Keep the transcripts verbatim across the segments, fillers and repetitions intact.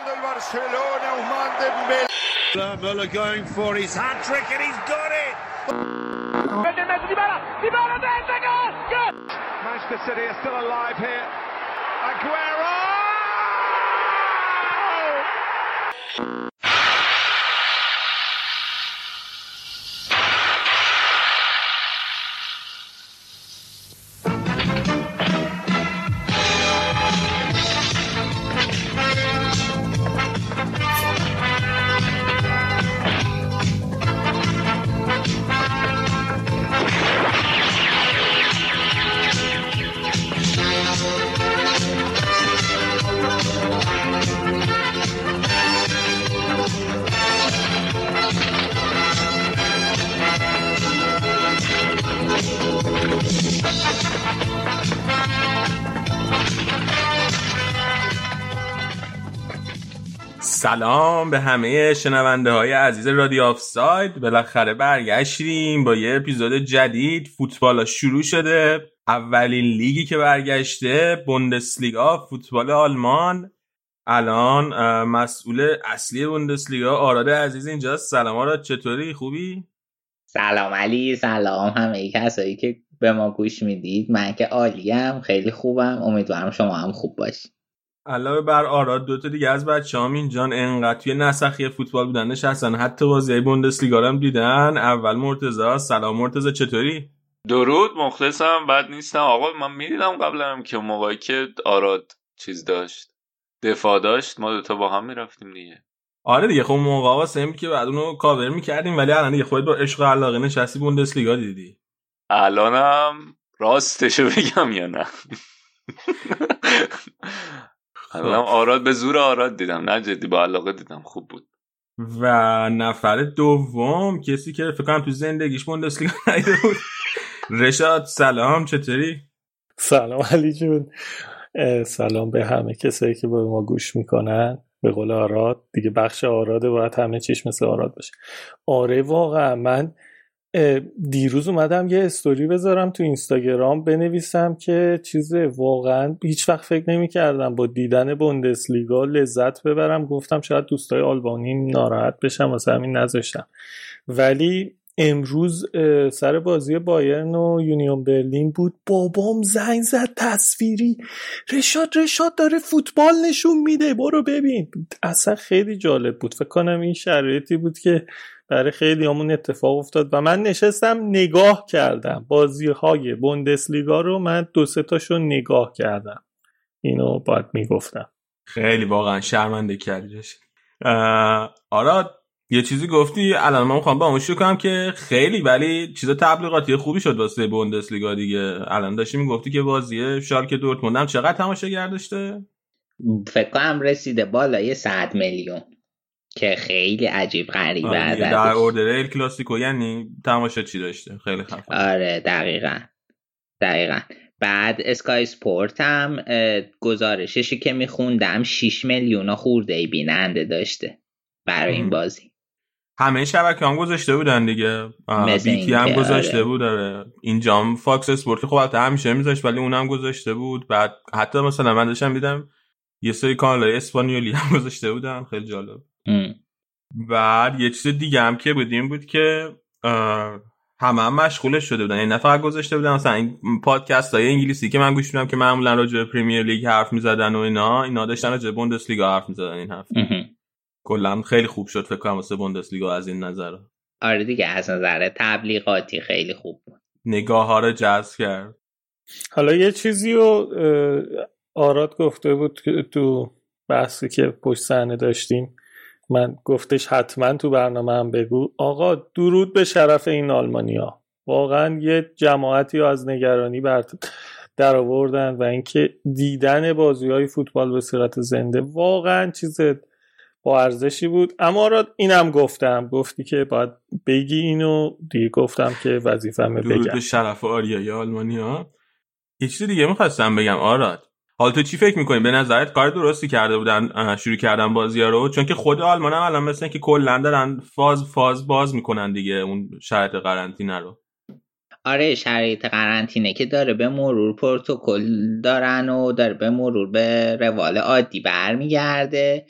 del Barcelona, Ousmane Dembélé. Müller going for his hat trick and he's got it. Manchester City are still alive here. Aguero! سلام به همه شنونده های عزیز رادیو آفساید. بالاخره برگشتیم با یه اپیزود جدید. فوتبال شروع شده، اولین لیگی که برگشته بوندسلیگا، فوتبال آلمان. الان مسئول اصلی بوندسلیگا آراد عزیز اینجاست. سلام آراد، چطوری؟ خوبی؟ سلام علی، سلام همه کسایی که به ما گوش میدید. من که عالیم، خیلی خوبم، امیدوارم شما هم خوب باشید. علاوه بر آراد دو تا دیگه از بچه‌هام اینجان انقدر توی نسخی فوتبال بودن نشستن حتی بازی بوندسلیگا رو هم دیدن. اول مرتضی. سلام مرتضی، چطوری؟ درود، مخلصم، بد نیستم آقا. من میدیدم قبلا که موقعی که آراد چیز داشت، دفاع داشت، ما دوتا با هم میرفتیم دیگه. آره دیگه، خب موقع واسه این که بعد اونو کاور میکردیم، ولی الان دیگه خودت با عشق و علاقه نشستی بوندسلیگا دیدی. الانم راستشو بگم یا نه الان آراد به زور آراد دیدم، نه جدی با علاقه دیدم، خوب بود. و نفر دوم کسی که فکر کنم تو زندگیش بوندسلیگا ندیده بود، رشاد. سلام، چطوری؟ سلام علی جون، سلام به همه کسایی که با ما گوش میکنن. به قول آراد دیگه، بخش آراده، باید همه چیش مثل آراد باشه. آره واقعا من دیروز اومدم یه استوری بذارم تو اینستاگرام، بنویسم که چیزه، واقعا هیچ وقت فکر نمی کردم با دیدن بوندسلیگا لذت ببرم. گفتم شاید دوستای آلبانی ناراحت بشم، واسه همین نذاشتم. ولی امروز سر بازی بایرن و یونیون برلین بود، بابام زنگ زد تصویری، رشاد رشاد داره فوتبال نشون میده، برو ببین. اصلا خیلی جالب بود. فکر کنم این شرایطی بود که برای خیلی همون اتفاق افتاد و من نشستم نگاه کردم بازی های بوندسلیگا رو. من دو سه تاشو نگاه کردم، اینو باید میگفتم. خیلی واقعا شرمنده کردیش. آراد یه چیزی گفتی، الان من میخوام با همون شروع کنم که خیلی ولی چیزا تبلیغاتی خوبی شد واسه بوندسلیگا دیگه. الان داشتی میگفتی که بازی شالکه دورتموند هم چقدر تماشاگر داشته؟ فکر کنم رسیده بالای صد میلیون که خیلی عجیب غریبه. آره در اوردر ال کلاسیکو یعنی تماشاچی داشته، خیلی خفن. آره دقیقاً دقیقاً. بعد اسکای اسپورت هم گزارششی که میخوندم شش میلیون خورده بیننده داشته برای این بازی. همه شبکه هم گذاشته بودن دیگه، بی تی هم گذاشته آره. بود داره اینجام فاکس اسپورت خب البته همیشه میذاشت، ولی اونم گذاشته بود. بعد حتی مثلا من داشتم دیدم یه سری کانالای اسپانیولی هم گذاشته بودن، خیلی جالب. ام. بعد یه چیز دیگه هم که بودیم بود که همه هم مشغولش شده بودن، این نه فقط گذاشته بودن مثلا این پادکست های انگلیسی که من گوش میدم که معمولا راجع به پریمیر لیگ حرف میزدن و اینا اینا داشتن راجع به بوندسلیگا حرف میزدن این هفته. کلا خیلی خوب شد فکر کنم واسه بوندسلیگا از این نظر. آره دیگه، از نظر تبلیغاتی خیلی خوب بود، نگاه ها رو جذب کرد. حالا یه چیزی رو آراد گفته بود که تو بحثی که پشت صحنه داشتیم، من گفتش حتما تو برنامه هم بگو. آقا درود به شرف این آلمانیا، واقعا یه جماعتی رو از نگرانی بر در آوردن و اینکه دیدن بازی‌های فوتبال به صورت زنده واقعا چیز با ارزشی بود. اما را اینم گفتم، گفتی که باید بگی اینو دیگه، گفتم که وظیفه‌مه بگم. درود به شرف آریای آلمانیا. یه چیز دیگه می‌خواستم بگم آراد، حالا تو چی فکر می‌کنی؟ به نظرت کار درستی کرده بودن شروع کردن بازی‌ها رو؟ چون که خود آلمان هم الان مثلا که کلاً دارن فاز فاز باز میکنن دیگه اون شرایط قرنطینه رو. آره شرایط قرنطینه که داره به مرور پروتکل دارن و داره به مرور به روال عادی برمیگرده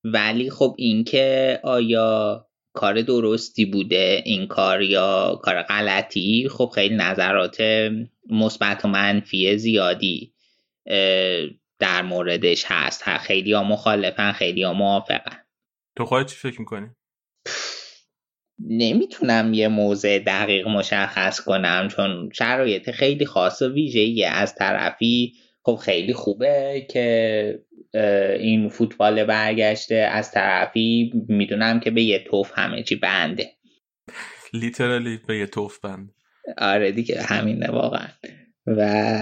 ولی خب این که آیا کار درستی بوده این کار یا کار غلطی، خب خیلی نظرات مثبت و منفی زیادی در موردش هست. خیلی ها مخالفن، خیلی ها موافقن. تو خودت چی فکر میکنی؟ نمیتونم یه موضع دقیق مشخص کنم چون شرایط خیلی خاص و ویژه‌ایه. از طرفی خب خیلی خوبه که این فوتبال برگشته، از طرفی میدونم که به یه توف همه چی بنده، لیترالی به یه توف بند. آره دیگه همینه واقعا. و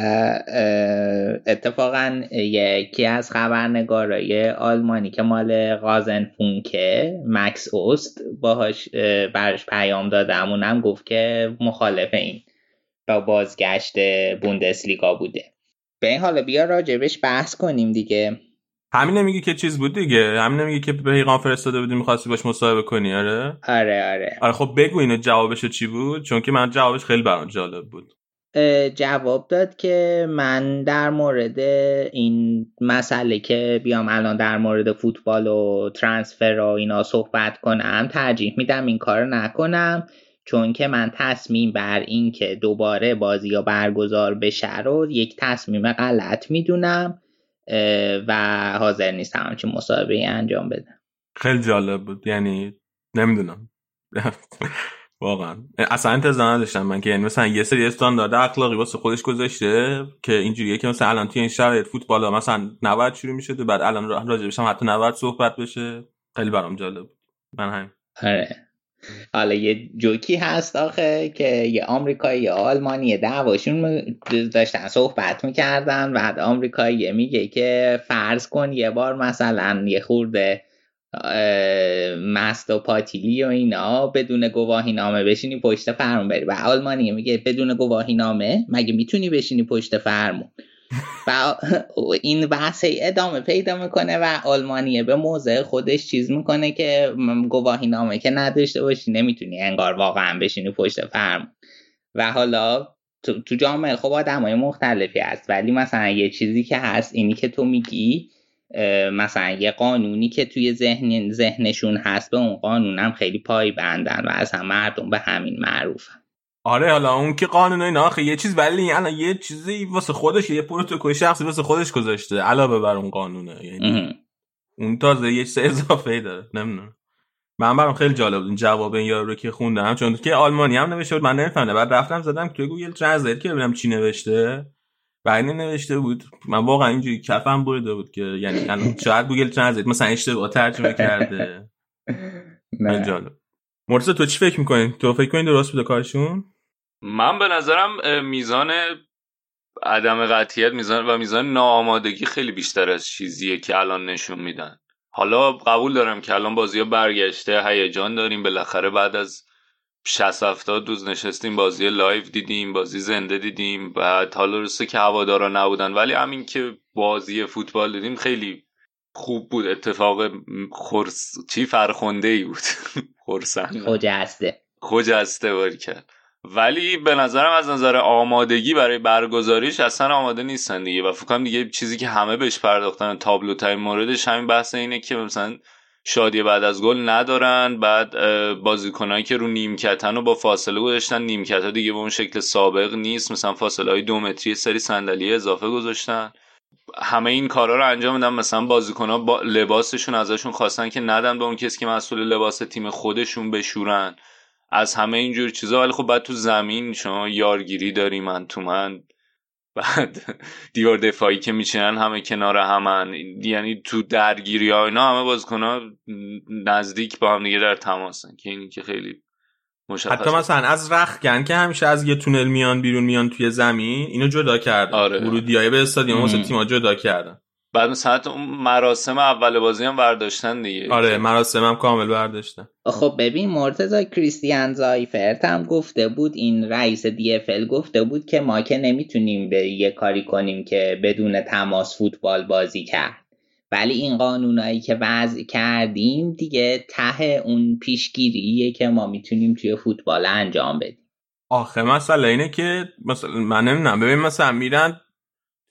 اتفاقا یکی از خبرنگارای آلمانی که مال غازنفونکه، مکس اوست، باهاش برش پیام دادم، اونم گفت که مخالف این با بازگشت بوندسلیگا بوده. به این حالا بیا راجبش بحث کنیم دیگه. همین نمیگی که چیز بود دیگه، همین نمیگی که پیغام فرستاده بودی می‌خواستی باش مصاحبه کنی؟ آره آره آره آره خب بگو اینو جوابش چی بود، چون که من جوابش خیلی برام جالب بود. جواب داد که من در مورد این مسئله که بیام الان در مورد فوتبال و ترانسفر و اینا صحبت کنم ترجیح میدم این کار نکنم، چون که من تصمیم بر این که دوباره بازی ها برگزار بشه رو یک تصمیم غلط میدونم و حاضر نیستم همچین مصاحبه‌ای انجام بدم. خیلی جالب بود، یعنی نمیدونم واقعا اصلا انتظار نداشتم من که یعنی مثلا یه سری استاندارد اخلاقی واسه خودش گذاشته که اینجوریه که مثلا الان توی این شرایط فوتبال ها مثلا نود شروع میشه و بعد الان راجع بهش هم حتی نود صحبت بشه. خیلی برام جالب بود. من همین. آره حالا یه جوکی هست آخه که یه آمریکایی یه آلمانی دعواشون داشتن صحبت میکردن، بعد آمریکایی میگه که فرض کن یه بار مثلا یه خورده مست و پاتیلی و اینا بدون گواهی نامه بشینی پشت فرمون بری، و آلمانی میگه بدون گواهی نامه مگه میتونی بشینی پشت فرمون؟ و این بحث ادامه پیدا میکنه و آلمانیه به موضع خودش چیز میکنه که گواهی نامه که نداشته باشی نمیتونی انگار واقعا بشینی پشت فرمون. و حالا تو, تو جامعه خب آدمای مختلفی هست، ولی مثلا یه چیزی که هست اینی که تو میگی مثلا یه قانونی که توی ذهن ذهنشون هست به اون قانون هم خیلی پای بندن و اصلا مردم به همین معروفن. آره حالا اون که قانون اینا آخه یه چیز، ولی الان یه چیزی واسه خودش، یه پروتکل شخصی واسه خودش گذاشته علاوه بر اون قانونه، یعنی اون تازه یه چیز اضافه‌ای داره. نمیدونم، من برام خیلی جالب بود این جواب این یارو رو که خوندم، چون که آلمانی هم نوشته بود من نمی‌فهمیدم، بعد رفتم زدم توی گوگل ترنسلیت که ببینم چی نوشته و این نوشته بود. من واقعا اینجوری کفم بریده بود که یعنی الان شاید گوگل ترنسلیت مثلا اشتباه ترجمه کرده. خیلی جالب. مرتضی تو چی فکر می‌کنی؟ تو فکر می‌کنی درست بوده کارشون؟ من به نظرم میزان عدم قطعیت میزان و میزان ناآمادگی خیلی بیشتر از چیزیه که الان نشون میدن. حالا قبول دارم که الان بازی‌ها برگشته، هیجان داریم، بالاخره بعد از شصت هفتاد روز نشستیم بازی لایو دیدیم، بازی زنده دیدیم، بعد حالا رسه که هوادارا نبودن، ولی همین که بازی فوتبال دیدیم خیلی خوب بود. اتفاق خرس چی فرخنده‌ای بود. خرسند خجسته خجسته باری کرد. ولی به نظرم از نظر آمادگی برای برگزاریش اصلا آماده نیستن دیگه، و فکر کنم دیگه چیزی که همه بهش پرداختن تابلو ترین موردش همین بحث اینه که مثلا شادی بعد از گل ندارن، بعد بازیکنایی که رو نیمکتن رو با فاصله گذاشتن، نیمکت‌ها دیگه به اون شکل سابق نیست، مثلا فاصله‌های دو متری سری صندلی اضافه گذاشتن. همه این کارا رو انجام میدن، مثلا بازیکن‌ها با لباسشون ازشون خواستن که ندن به اون کسی که مسئول لباس تیم خودشون بشورن، از همه اینجور چیزا. ولی خب بعد تو زمین شما یارگیری داری، من تو من، بعد دیوار دفاعی که میچینن همه کنار همن، یعنی تو درگیری ها اینا همه بازیکن‌ها نزدیک با هم دیگه در تماسن که اینی که خیلی مشخصه. حتی مثلا از رختکن که همیشه از یه تونل میان بیرون میان توی زمین، اینو جدا کردن. آره. ورودیای به استادیوم واسه تیم‌ها جدا کردن. بعد مثلا اون مراسم اول بازی هم برداشتن دیگه. آره مراسم هم کامل برداشتن. خب ببین مرتضی کریستیان زایفرت هم گفته بود، این رئیس دی اف ال گفته بود که ما که نمیتونیم به یه کاری کنیم که بدون تماس فوتبال بازی کرد، ولی این قانونایی که وضع کردیم دیگه ته اون پیشگیریه که ما میتونیم توی فوتبال انجام بدیم. آخه مسئله اینه که مثلا من نمیدونم، ببین مثلا میرن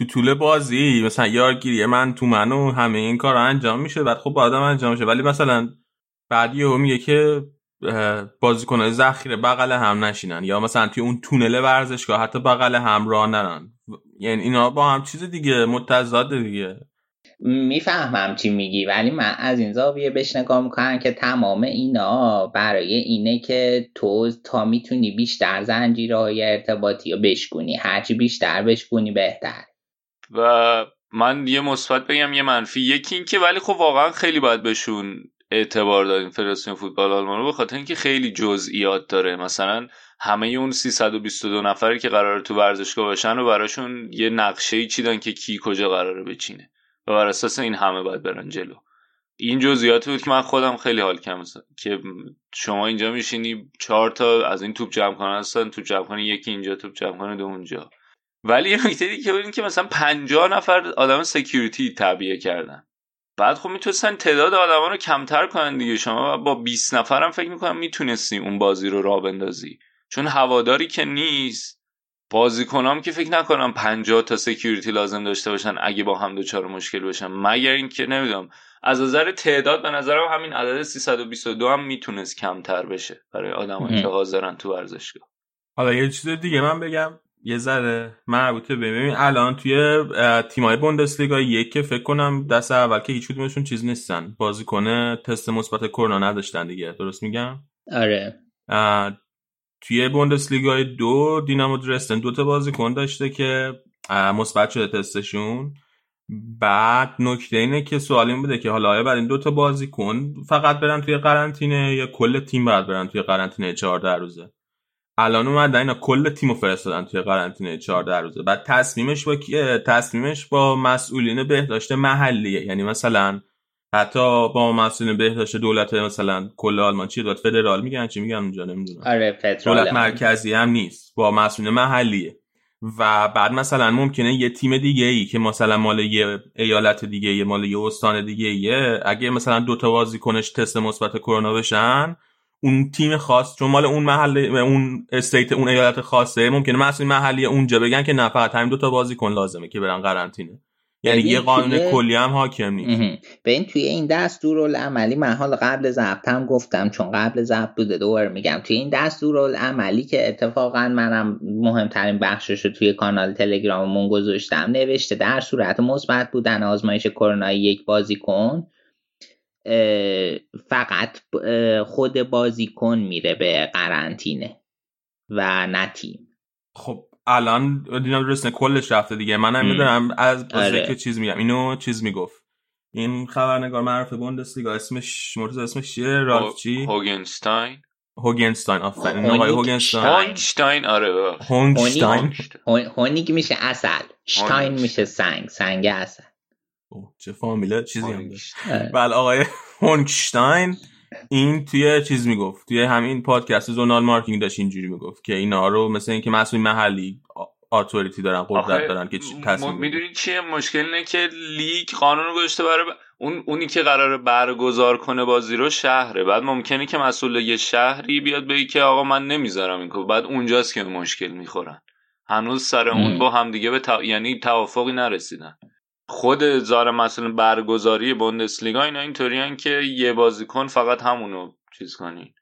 تو طول بازی مثلا یارگیری من تو منو همه این کار انجام میشه، بعد خب با آدم انجام میشه، ولی مثلا بعد یهو میگه که بازیکن‌های ذخیره بغل هم نشینن، یا مثلا توی اون تونل ورزشگاه حتی بغل هم راه نرن. یعنی اینا با هم چیز دیگه متضاد دیگه. میفهمم چی میگی، ولی من از این زاویه بهش نگاه میکنم که تمام اینا برای اینه که تو تا میتونی بیشتر زنجیرهای ارتباطی رو بشکنی، هرچی بیشتر بشکنی بهتر. و من یه مثبت بگم یه منفی. یکی این که ولی خب واقعا خیلی باید بهشون اعتبار دادیم فدراسیون فوتبال آلمان رو، به خاطر اینکه خیلی جزئیات داره. مثلا همه اون سیصد و بیست و دو نفری که قراره تو ورزشگاه باشن و براشون یه نقشه‌ای چیدن که کی کجا قراره بچینه و بر اساس این همه باید برن جلو. این جزئیاتی بود که من خودم خیلی حال کردم که شما اینجا میشینی چهار تا از این توپ جمع کنن هستن، توپ جمع کنن یکی اینجا، توپ جمع کنن دو اونجا. ولی یه نکته دیگه ببینید که مثلا پنجاه نفر آدم سکیوریتی تعبیه کردن. بعد خب میتونستن تعداد آدما رو کمتر کنن دیگه. شما با بیست نفرم فکر میکنم میتونستی اون بازی رو راه بندازی، چون هواداری که نیست، بازیکنام که فکر نکنم پنجاه تا سکیوریتی لازم داشته باشن اگه با هم دوچار مشکل بشن، مگر اینکه نمیدونم از نظر تعداد به نظرم همین عدد سیصد و بیست و دو هم میتونست کمتر بشه برای آدمایی که حاضرن تو ورزشگاه. حالا یه چیز دیگه من بگم یه ذره مربوطه به ببین الان توی تیم‌های بوندسلیگا یک که فکر کنم دست اول که هیچ کدومشون چیز نیستن، بازیکن تست مثبت کرونا نداشتن دیگه، درست میگم؟ آره. توی بوندسلیگا دو دینامو درستن دو تا بازیکن داشته که مثبت شده تستشون. بعد نکته اینه که سوال این بوده که حالا آیا بعد این دو تا بازیکن فقط برن توی قرنطینه یا کل تیم باید برن توی قرنطینه چهارده روزه؟ الان اومدن اینا کل تیمو فرستادن توی قرنطینه چهارده روزه. بعد تصمیمش با کیه؟ تصمیمش با مسئولین بهداشت محلیه. یعنی مثلا حتی با مسئولین بهداشت دولت مثلا کل آلمان چیه دولت فدرال میگن چی میگن اونجا نمیدونم. آره فدرال. دولت مرکزی هم نیست، با مسئولین محلیه. و بعد مثلا ممکنه یه تیم دیگه ای که مثلا مال یه ایالت دیگه ای، مال یه استان دیگه ای، اگه مثلا دو تا بازیکنش تست مثبت کرونا بشن، اون تیم خاص چون مال اون محله اون استیت اون ایالت خاصه، ممکنه مسئول محلی اونجا بگن که نه فقط همین دو تا بازیکن لازمه که برن قرنطینه. یعنی یه قانون توی... کلی هم حاکم نیست. ببین توی این دستورالعملی من حالا قبل ضبطم گفتم، چون قبل ضبط بوده دوباره میگم، توی این دستورالعملی که اتفاقا منم مهمترین بخشش رو توی کانال تلگراممون گذاشتم نوشته در صورت مثبت بودن آزمایش کرونا یک بازیکن فقط خود بازیکن میره به قرنطینه و نه تیم. خب الان دیدم درست کلش رفته دیگه. منم میدونم از بازی که چیز میگم اینو چیز میگفت این خبرنگار معروف بوندسلیگا اسمش مرتضی اسمش چیه؟ رالف چی؟ هوگنستاین. هوگنستاین آفرین آقای هوگنستاین. هونگشتاین. آره هونگشتاین. هونیگ میشه عسل، شتاین میشه سنگ، سنگ عسل. اوه چه فامیله چیزی هم داشت. بله آقای هونگشتاین این توی چیز میگفت، توی همین پادکست زونال مارکتینگ داشت اینجوری میگفت که اینا رو مثلا اینکه مسئول محلی اتوریتی دارن، قدرت دارن که تصمیم میدونید چیه مشکل؟ اینه که لیگ قانون رو گذاشته برای ب... اون اونی که قراره برگزار کنه بازی رو شهره. بعد ممکنه که مسئول یه شهری بیاد بگه که آقا من نمیذارم این کارو، بعد اونجاست که مشکل میخورن. هنوز سر اون با هم دیگه به تا... یعنی توافقی نرسیدن. خود زار مسئول برگزاری بوندسلیگا اینا اینطوریان که یه بازیکن فقط همونو چیز کنین،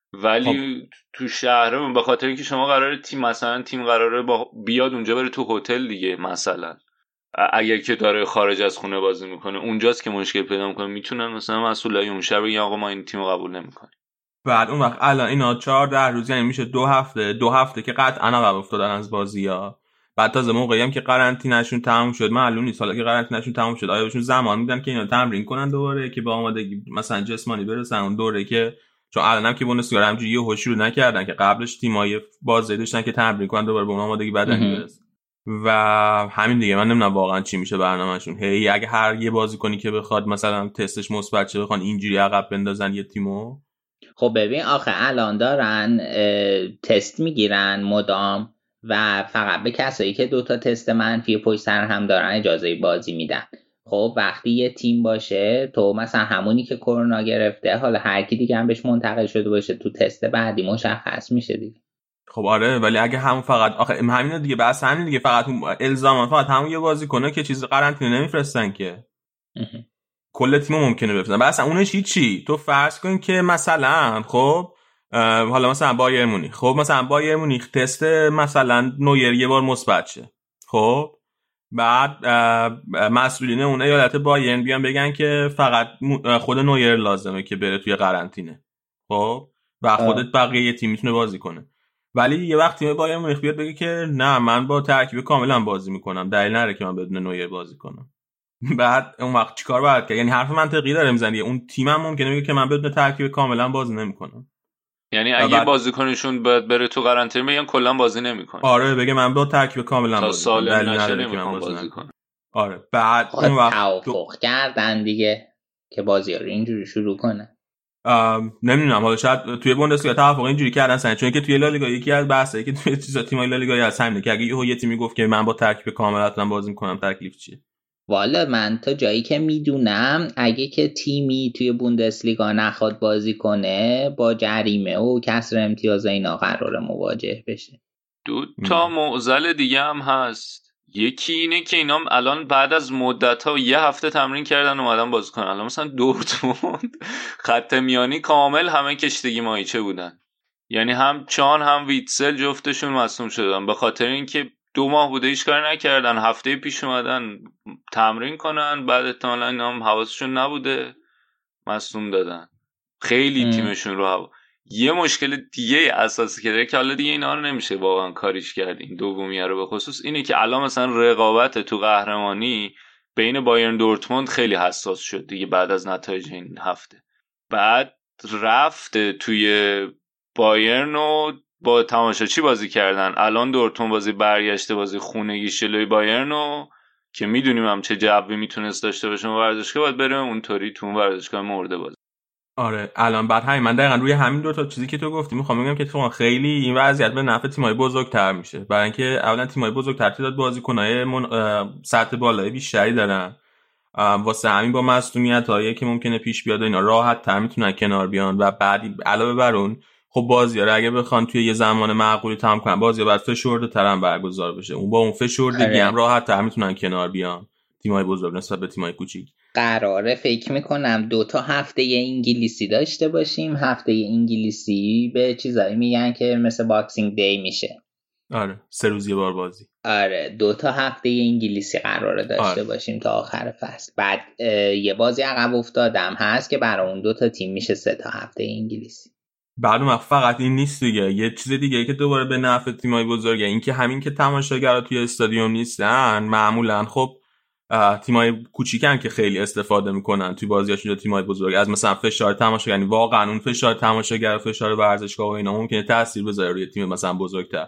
ولی خب. تو شهرمون به خاطر اینکه شما قراره تیم مثلا تیم قراره با بیاد اونجا بره تو هتل دیگه، مثلا اگر که داره خارج از خونه بازی میکنه اونجاست که مشکل پیدا میکنه. میتونن مثلا مسئولای اون شهر بگن آقا ما این تیمو قبول نمیکنیم. بعد اون وقت الان اینا چهارده روز یعنی میشه دو هفته دو هفته که قطعا عقب افتادن از بازی‌ها. بعد تازه موقعی هم که قرنطینه‌شون تموم شد، معلوم نیست حالا که قرنطینه‌شون تموم شد آیا بهشون زمان میدن که اینا تمرین کنن دوباره که به آمادگی مثلا جسمانی برسن اون دوره که چون الانم که بوندسلیگا همینجوری یه هوش رو نکردن که قبلش تیمای بازی داشتن که تمرین کنن دوباره به اون آمادگی بدنی برسن. و همین دیگه من نمیدونم واقعا چی میشه برنامه‌شون. هی اگه هر یه بازیکنی که بخواد مثلا تستش مثبت شه بخوان اینجوری عقب بندازن یه تیمو. خب ببین آخه الان دارن تست میگیرن مدام و فقط به کسایی که دوتا تست منفی پشت سر هم دارن اجازه بازی میدن. خب وقتی یه تیم باشه تو مثلا همونی که کرونا گرفته حالا هر کی دیگه هم بهش منتقل شده باشه تو تست بعدی مشخص میشه دیگه. خب آره، ولی اگه همون فقط آخه همین دیگه بس همین دیگه فقط الزاما فقط همون یه بازیکنه که چیز قرنطینه نمیفرستن که کل تیم ممکنه بفرستن. بس اونش چی؟ تو فرض کن که مثلا خب حالا مثلا بایر مونیخ، خب مثلا بایر مونیخ تست مثلا نویر یه بار مثبت شه، خب بعد مسئولین اون ایالت بایرن بیان بگن که فقط خود نویر لازمه که بره توی قرنطینه، خب و خودت بقیه تیم میتونه بازی کنه. ولی یه وقت تیم بایر مونیخ بیاد بگه که نه من با ترکیب کاملا بازی میکنم، دلیل نداره که من بدون نویر بازی کنم. بعد اون وقت چیکار باید کرد؟ یعنی حرف منطقی داره میزنه، اون تیمم ممکنه بگه که من بدون ترکیب کاملا بازی نمیکنم. یعنی اگه بعد... بازیکنشون باید بره تو قرنطینه میگن کلا بازی نمیکنه. آره بگه من با ترکیب کاملا بازی کنم، دلیل نداره که من بازی کنم. آره بعد اون وقت توافق کردن دیگه که بازی‌ها رو اینجوری شروع کنه. نمیدونم حالا شاید توی بوندسلیگا توافق اینجوری کردن سن، چون که توی لالیگا یکی از بحثایی که توی چیزا تیمای لالیگا هست همینه که اگه یه تیمی گفت که من با ترکیب کاملا بازی میکنم تکلیف چیه؟ والا من تا جایی که میدونم اگه که تیمی توی بوندسلیگا نخواد بازی کنه با جریمه و کسر امتیاز اینا قراره مواجه بشه. دو تا معضل دیگه هم هست. یکی اینه که اینا الان بعد از مدت ها یه هفته تمرین کردن اومدن بازی کنن. الان مثلا دورتموند خط میانی کامل همه کشتگی ماهیچه بودن، یعنی هم چان هم ویتسل جفتشون مصدوم شدن به خاطر اینکه دو ماه بوده هیچ کار نکردن، هفته پیش اومدن تمرین کنن، بعد احتمالاً اینا هم حواسشون نبوده مصدوم دادن. خیلی ام. تیمشون رو هوا. یه مشکل دیگه اساسی که داره که حالا دیگه اینا رو نمیشه واقعا کاریش کرد، این دومیه رو به خصوص اینه که الان مثلا رقابت تو قهرمانی بین بایرن دورتموند خیلی حساس شد دیگه بعد از نتایج این هفته. بعد رفت توی بایرن و با تماشاچی بازی کردن، الان دورتموند بازی برگشته بازی خونگی جلوی بایرن و که میدونیم هم چه جوی میتونست داشته باشه ورزشگاه، باید بره اونطوری تو اون ورزشگاه مرده بازی. آره الان بعد همین من دقیقاً روی همین دو تا چیزی که تو گفتی میخوام بگم که تو خیلی این وضعیت به نفع تیم‌های بزرگتر میشه، برای اینکه اولا تیم‌های بزرگتر تعداد بازیکن‌های من... سطح بالایی بیشتری دارن، واسه همین با مسئولیتایی که ممکنه پیش بیاد اینا راحت تر میتونن کنار بیان و بعد علاوه بر اون خب بازی‌ها رو اگه بخوان توی یه زمان معقولی تمام کنن بازی‌ها بعد فشرده هم برگزار بشه، اون با اون فشردگی هم راحت تر میتونن کنار بیان تیم‌های بزرگ نسبت به تیم‌های کوچیک. قراره فکر میکنم دو تا هفته انگلیسی داشته باشیم. هفته انگلیسی به چیزایی میگن که مثل باکسینگ دی میشه. آره سه روز یه بار بازی. آره دو تا هفته انگلیسی قراره داشته آره. باشیم تا آخر فصل. بعد یه بازی عقب افتادم هست که برای اون دو تا تیم میشه سه تا هفته انگلیسی. بعد اون فقط این نیست دیگه، یه چیز دیگه که دوباره به نفع تیم‌های بزرگه این که همین که تماشاگرها توی استادیوم نیستن معمولاً خب تیم‌های کوچیکن که خیلی استفاده میکنن توی بازیاشون تیم‌های بزرگ از مثلا فشار تماشاگر، یعنی واقعا اون فشار تماشاگر و فشار ورزشگاه و اینا ممکنه تاثیر بذاره روی تیم مثلا بزرگتر،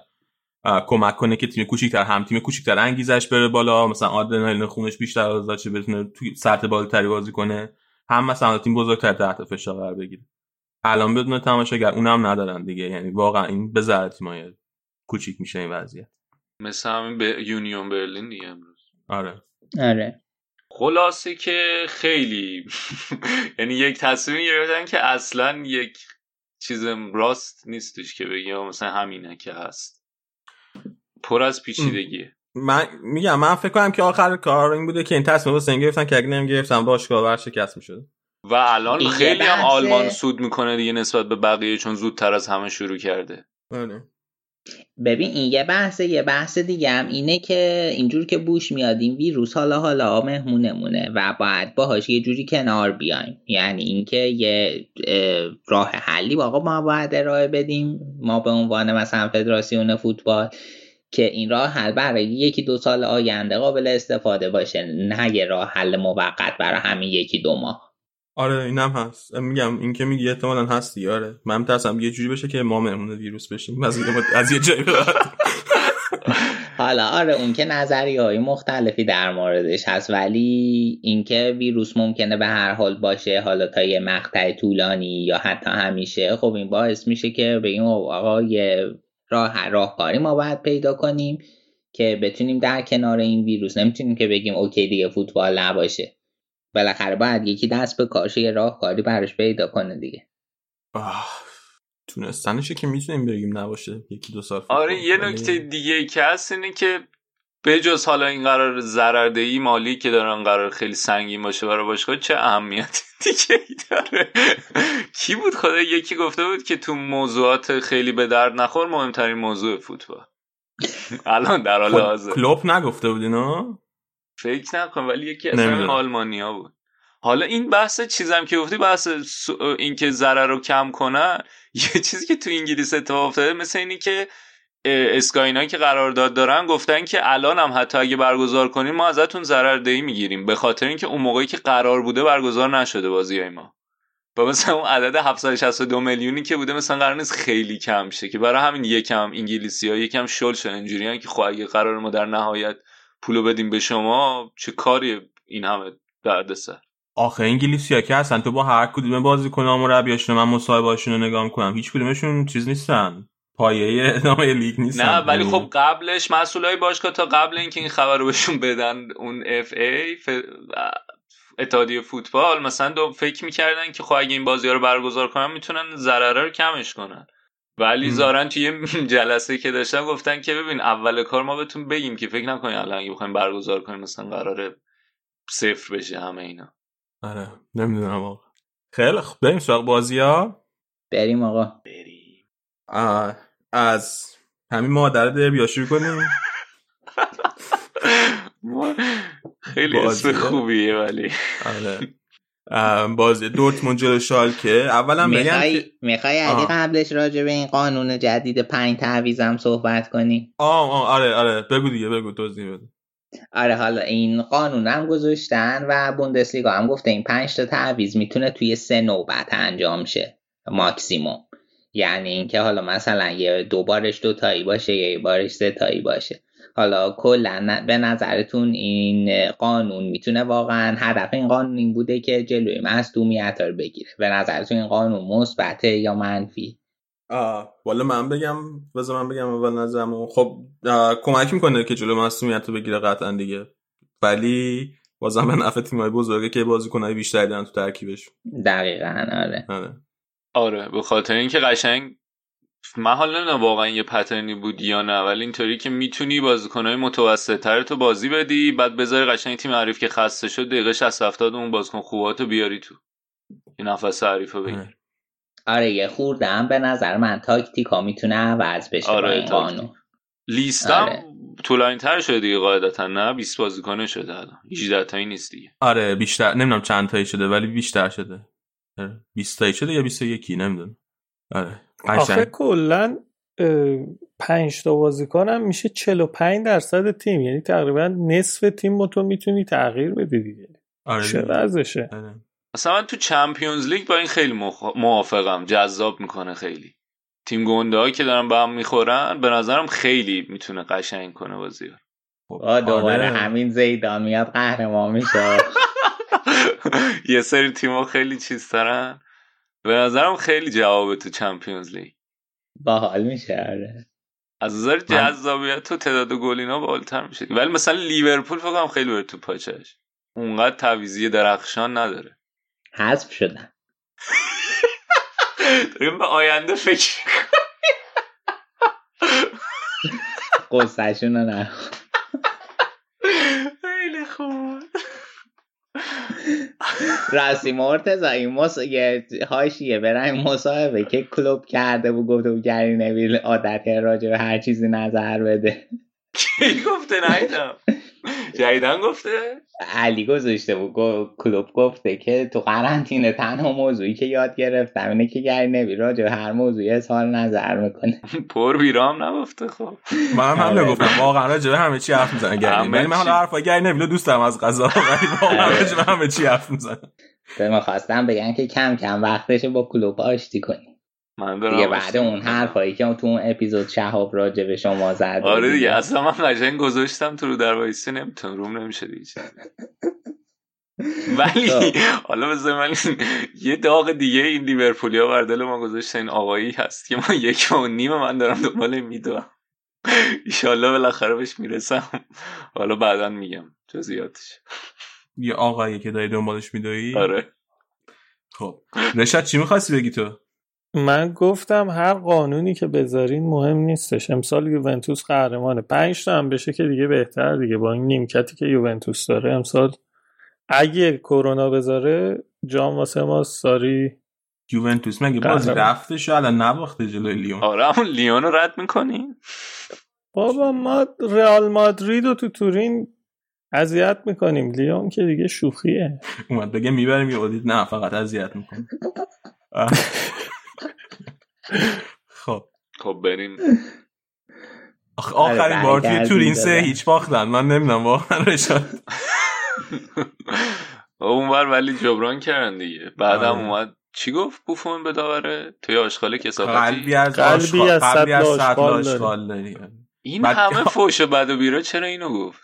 کمک کنه که تیم کوچیک‌تر هم تیم کوچیک‌تر انگیزش بره بالا، مثلا آدرنالین خونش بیشتر آزاد شه بتونه توی سطح بالاتری بازی کنه، هم مثلا تیم بزرگتر تحت فشار قرار بگیره. الان بدون تماشاگر اونم ندارن دیگه، یعنی واقعا این به ضرر تیم‌های کوچیک میشه این وضعیت. مثلا همین به یونیون برلین دیگه امروز. آره آره خلاصه که خیلی یعنی یک تصمیم گرفتن که اصلا یک چیز راست نیستش که بگیم مثلا همینه که هست، پر از پیچیدگیه. من میگم من فکر کنم که آخر کار این بوده که این تصمیم رو سن گرفتن که اگه نمیگرفتن باشگاه ورشکست میشد و الان خیلی هم آلمان سود میکنه دیگه نسبت به بقیه چون زودتر از همه شروع کرده. بله ببین این یه بحثه. یه بحث دیگه هم اینه که اینجور که بوش میاد این ویروس حالا حالا مهمونمونه و باید باهاش یه جوری کنار بیایم، یعنی اینکه یه راه حلی واقعا ما باید ارائه بدیم ما به عنوان مثلا فدراسیون فوتبال که این راه حل برای یکی دو سال آینده قابل استفاده باشه، نه یه راه حل موقت برای همین یکی دو ماه. آره اینم هست. میگم این که میگی احتمالاً هستی. آره من میترسم یه جوری بشه که ما مهمون ویروس بشیم از از یه جایی بعد. حالا آره اون که نظریه‌های مختلفی در موردش هست، ولی اینکه ویروس ممکنه به هر حال باشه حالا تا یه مقطع طولانی یا حتی همیشه، خب این باعث میشه که بگیم آقا یه راه راهکاری ما باید پیدا کنیم که بتونیم در کنار این ویروس. نمیتونیم که بگیم اوکی دیگه فوتبال نباشه، بالاخره باید یکی دست به کارش یه راهکاری براش پیدا کنه دیگه. تونستنشه که میتونیم بگیم نباشه یکی دو سال. آره یه نکته دیگه ای که هست اینه که به جز حالا این قرار ضرردهی مالی که دارن قرار خیلی سنگین باشه برای باشگاه، چه اهمیت دیگه ای داره؟ کی بود خدا یکی گفته بود که تو موضوعات خیلی به درد نخور مهمترین موضوع فوتبال الان در حال حاضر. کلوپ نگفته بود اینو؟ فکر نکنم ولی یکی از همین آلمانیا بود. حالا این بحث چیزم که گفتی، بحث این که ضرر رو کم کنن، یه چیزی که تو انگلیس اتفاق افتاده مثل اینی که اسکاینا که قرارداد دارن گفتن که الان هم حتی اگه برگزار کنیم ما ازتون ضرردهی میگیریم، به خاطر اینکه اون موقعی که قرار بوده برگزار نشده بازیای ما. و مثلا اون عدد هفتصد و شصت و دو میلیونی که بوده مثلا قرار نیست خیلی کم شه، که برای همین یکم انگلیسی‌ها یکم شل شدن اینجوریان که خب اگه قرار ما در نهایت پولو بدیم به شما چه کاری این همه دردسر. آخه انگلیسی‌ها که اصلا تو با هر کدوم بازیکن مربیاشون من مصاحبه‌هاشون رو نگاه می‌کنم هیچ کدومشون چیز نیستن، پایه ادامه لیگ نیستن. نه ولی خب قبلش مسئولای باشگاه تا قبل اینکه این خبر رو بهشون بدن اون اف ای ف... اتحادیه فوتبال مثلا دو فکر می‌کردن که خب اگه این بازی‌ها رو برگزار کنن میتونن ضرر رو کمش کنن، ولی زارن توی جلسه که داشتن گفتن که ببین اول کار ما بهتون بگیم که فکر نکنین الان اگه بخوایم برگزار کنیم مثلا قراره صفر بشه همه اینا. آره نمیدونم آقا. خیلی خب بریم سراغ بازی‌ها. بریم آقا بریم. از همین مادر دربیا شروع کنیم. خیلی اسم خوبیه ولی آره بازی دورتموند جلوی شالکه. اولا بگم که میخوای علی قبلش راجع به این قانون جدید پنج تعویضم صحبت کنی؟ آه آه آره آره بگو دیگه بگو توضیح بده. آره حالا این قانون هم گذاشتن و بوندسلیگا هم گفته این پنج تا تعویض میتونه توی سه نوبت انجام شه ماکسیموم، یعنی اینکه حالا مثلا یه دو بارش دو تایی باشه یه بارش سه تایی باشه. حالا کلا به نظرتون این قانون میتونه واقعا هدف این قانون این بوده که جلوی مصدومیت رو بگیره؟ به نظرتون این قانون مثبته یا منفی؟ آه والا من بگم بذار من بگم اول نظرمو. خب کمک میکنه که جلوی مصدومیت رو بگیره قطعا دیگه، ولی بازم به نفع تیم‌های بزرگه که بازیکن‌های بیشتری دارن تو ترکیبشون. دقیقاً آره. آره آره به خاطر اینکه قشنگ من حالا نه واقعا یه پترنی بود یا نه، ولی اینطوری که میتونی بازیکن‌های متوسط‌تر تو بازی بدی بعد بذاری قشنگ تیم حریف که خسته شد دقیقه شصت هفتاد اون بازیکن خوباتو بیاری تو این نفس حریفو بگیر. آره یه خورده هم به نظر من تاکتیکا میتونه عوض بشه. آره با این قانون لیستم آره. طولانی‌تر شده دیگه قاعدتا، نه بیست بازیکن شده الان هجده تایی نیست دیگه. آره بیشتر نمیدونم چند تایی شده ولی بیشتر شده. بیست تایی شده یا بیست و یک نمیدونم. آره آخه کلن پنج تا بازیکن هم میشه چهل و پنج درصد تیم، یعنی تقریبا نصف تیم تو میتونی تغییر بدی دیگه. آره چه وضعشه؟ آره. اصلا من تو چمپیونز لیگ با این خیلی مخ... موافقم، جذاب میکنه خیلی. تیم گنده هایی که دارن با هم میخورن به نظرم خیلی میتونه قشنگ کنه بازی رو. آه دوباره همین زیدان میاد قهرمان میشه. یه سری تیم‌ها خیلی چیز دارن، به نظرم خیلی جوابه تو چمپیونز لیگ باحال میشه. آره از نظر جذابیت تو تعداد گل اینا بالاتر میشه، ولی مثلا لیورپول فکر کنم خیلی بره تو پاچش، اونقدر تعویضی درخشان نداره. حذف شدن. داریم به آینده فکر قصهشون رو نه. خیلی خوب. راستی مرتضی این مص... یه حاشیه برای مصاحبه که کلوب کرده و گفته و گری نویل عادت راجع به هر چیزی نظر بده. کی گفته؟ نیدم. جدیدن گفته؟ علی گذاشته و کلوب گفته که تو قرنطینه تنها موضوعی که یاد گرفتم اینه که گری نویل راجع به هر موضوعی اظهار نظر میکنه. پر بیرام نگفته. خب من هم نگفتم واقعا راجع به همه چی حرف میزنه گری نویل. من حالا حرفای گری نویل دوست دارم از قضا، ولی واقعا راجع به همه چی حرف میزنه. من خواستم بگم که کم کم وقتشه با کلوب آشتی کنی دیگه بعد اون حرفایی که تو اون اپیزود شهاب راجع به شما زد. آره دیگه اصلا من قشنگ گذاشتم تو رو در وایسی نمیتونم روم نمیشه دیگه. ولی حالا بذار من یه داغ دیگه این لیورپولیا بر دل ما گذاشتن. این آقایی هست که من یک و نیم من دارم دنبال میدوام، ان شاءالله بالاخره بهش میرسم، حالا بعداً میگم جزئیاتش. یه آقایی که داری دنبالش میدوی؟ آره. خب رشاد چی می‌خواستی بگی تو؟ من گفتم هر قانونی که بذارین مهم نیستش. امسال یوونتوس قهرمانه، پنج تا هم بشه که دیگه بهتر دیگه. با این نیمکتی که یوونتوس داره امسال اگه کرونا بذاره جام واسه ما ساری. یوونتوس مگه بازی رفته شو الان نباخته جلوی لیون؟ آره همون لیون رو رد میکنین بابا. ما رئال مادرید رو تو تورین اذیت میکنیم، لیون که دیگه شوخیه. اومد بگه میبریم یه اودیت، نه فقط اذیت میکنیم. خب خب بریم. آخرین بار توی تورین سه هیچ باختن، من نمیدونم واقعا رشاد اونور ولی جبران کردن دیگه. بعدم اومد چی گفت بوفون به داوره توی آشغال کسافتی، قلبی از قلبی از سطل آشغال داری. این همه فوش بد و بیرا چرا اینو گفت؟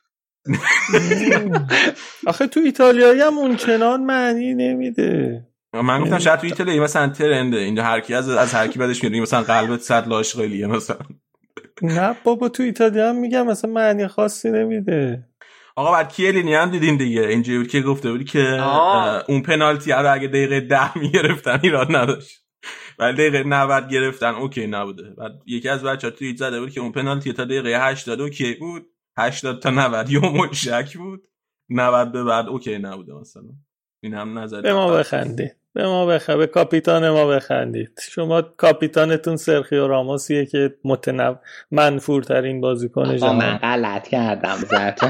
آخه تو ایتالیایی هم اون چنان معنی نمیده. من گفتم شاید تو ایتالیایی مثلا ترنده اینجا هر کی از از هر کی بعدش میاد مثلا قلبت سطل آشغالیه مثلا. نه بابا تو ایتالیا هم میگم مثلا معنی خاصی نمیده. آقا بعد کیلینی هم دیدین دیگه، اینجوری بود که گفته بودی که اون پنالتی رو اگه دقیقه ده میگرفتن ایراد نداشت، ولی دقیقه نود گرفتن اوکی نبوده. بعد یکی از بچه‌ها توییت زده بود که اون پنالتی تا دقیقه هشتاد اوکی بود، هشتاد تا نود یوم شک بود، نود به بعد اوکی نبوده مثلا. این هم نظر به ما بخندید، به ما بخندید، به کاپیتان ما بخندید. شما کاپیتانتون سرخیو راموسیه که متنوع منفورترین بازیکن جهان. من غلط کردم ذاتا.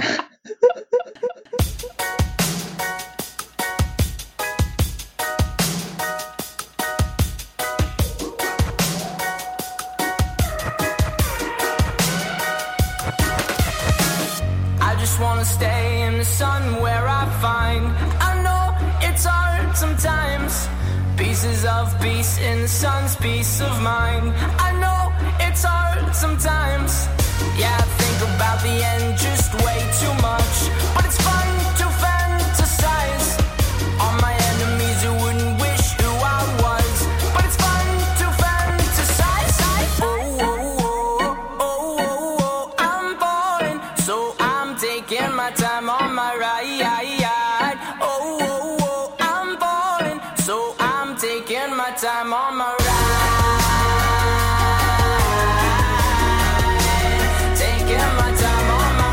Pieces of peace in the sun's peace of mind. I know it's hard sometimes. Yeah, I think about the end just way too much. But it's fun to fantasize on my enemies who wouldn't wish who I was. But it's fun to fantasize. Oh, oh, oh, oh, oh, oh. I'm falling, so I'm taking my time on my ride. Oh, oh, oh, I'm falling, so I'm taking my time on my ride. Taking my time on my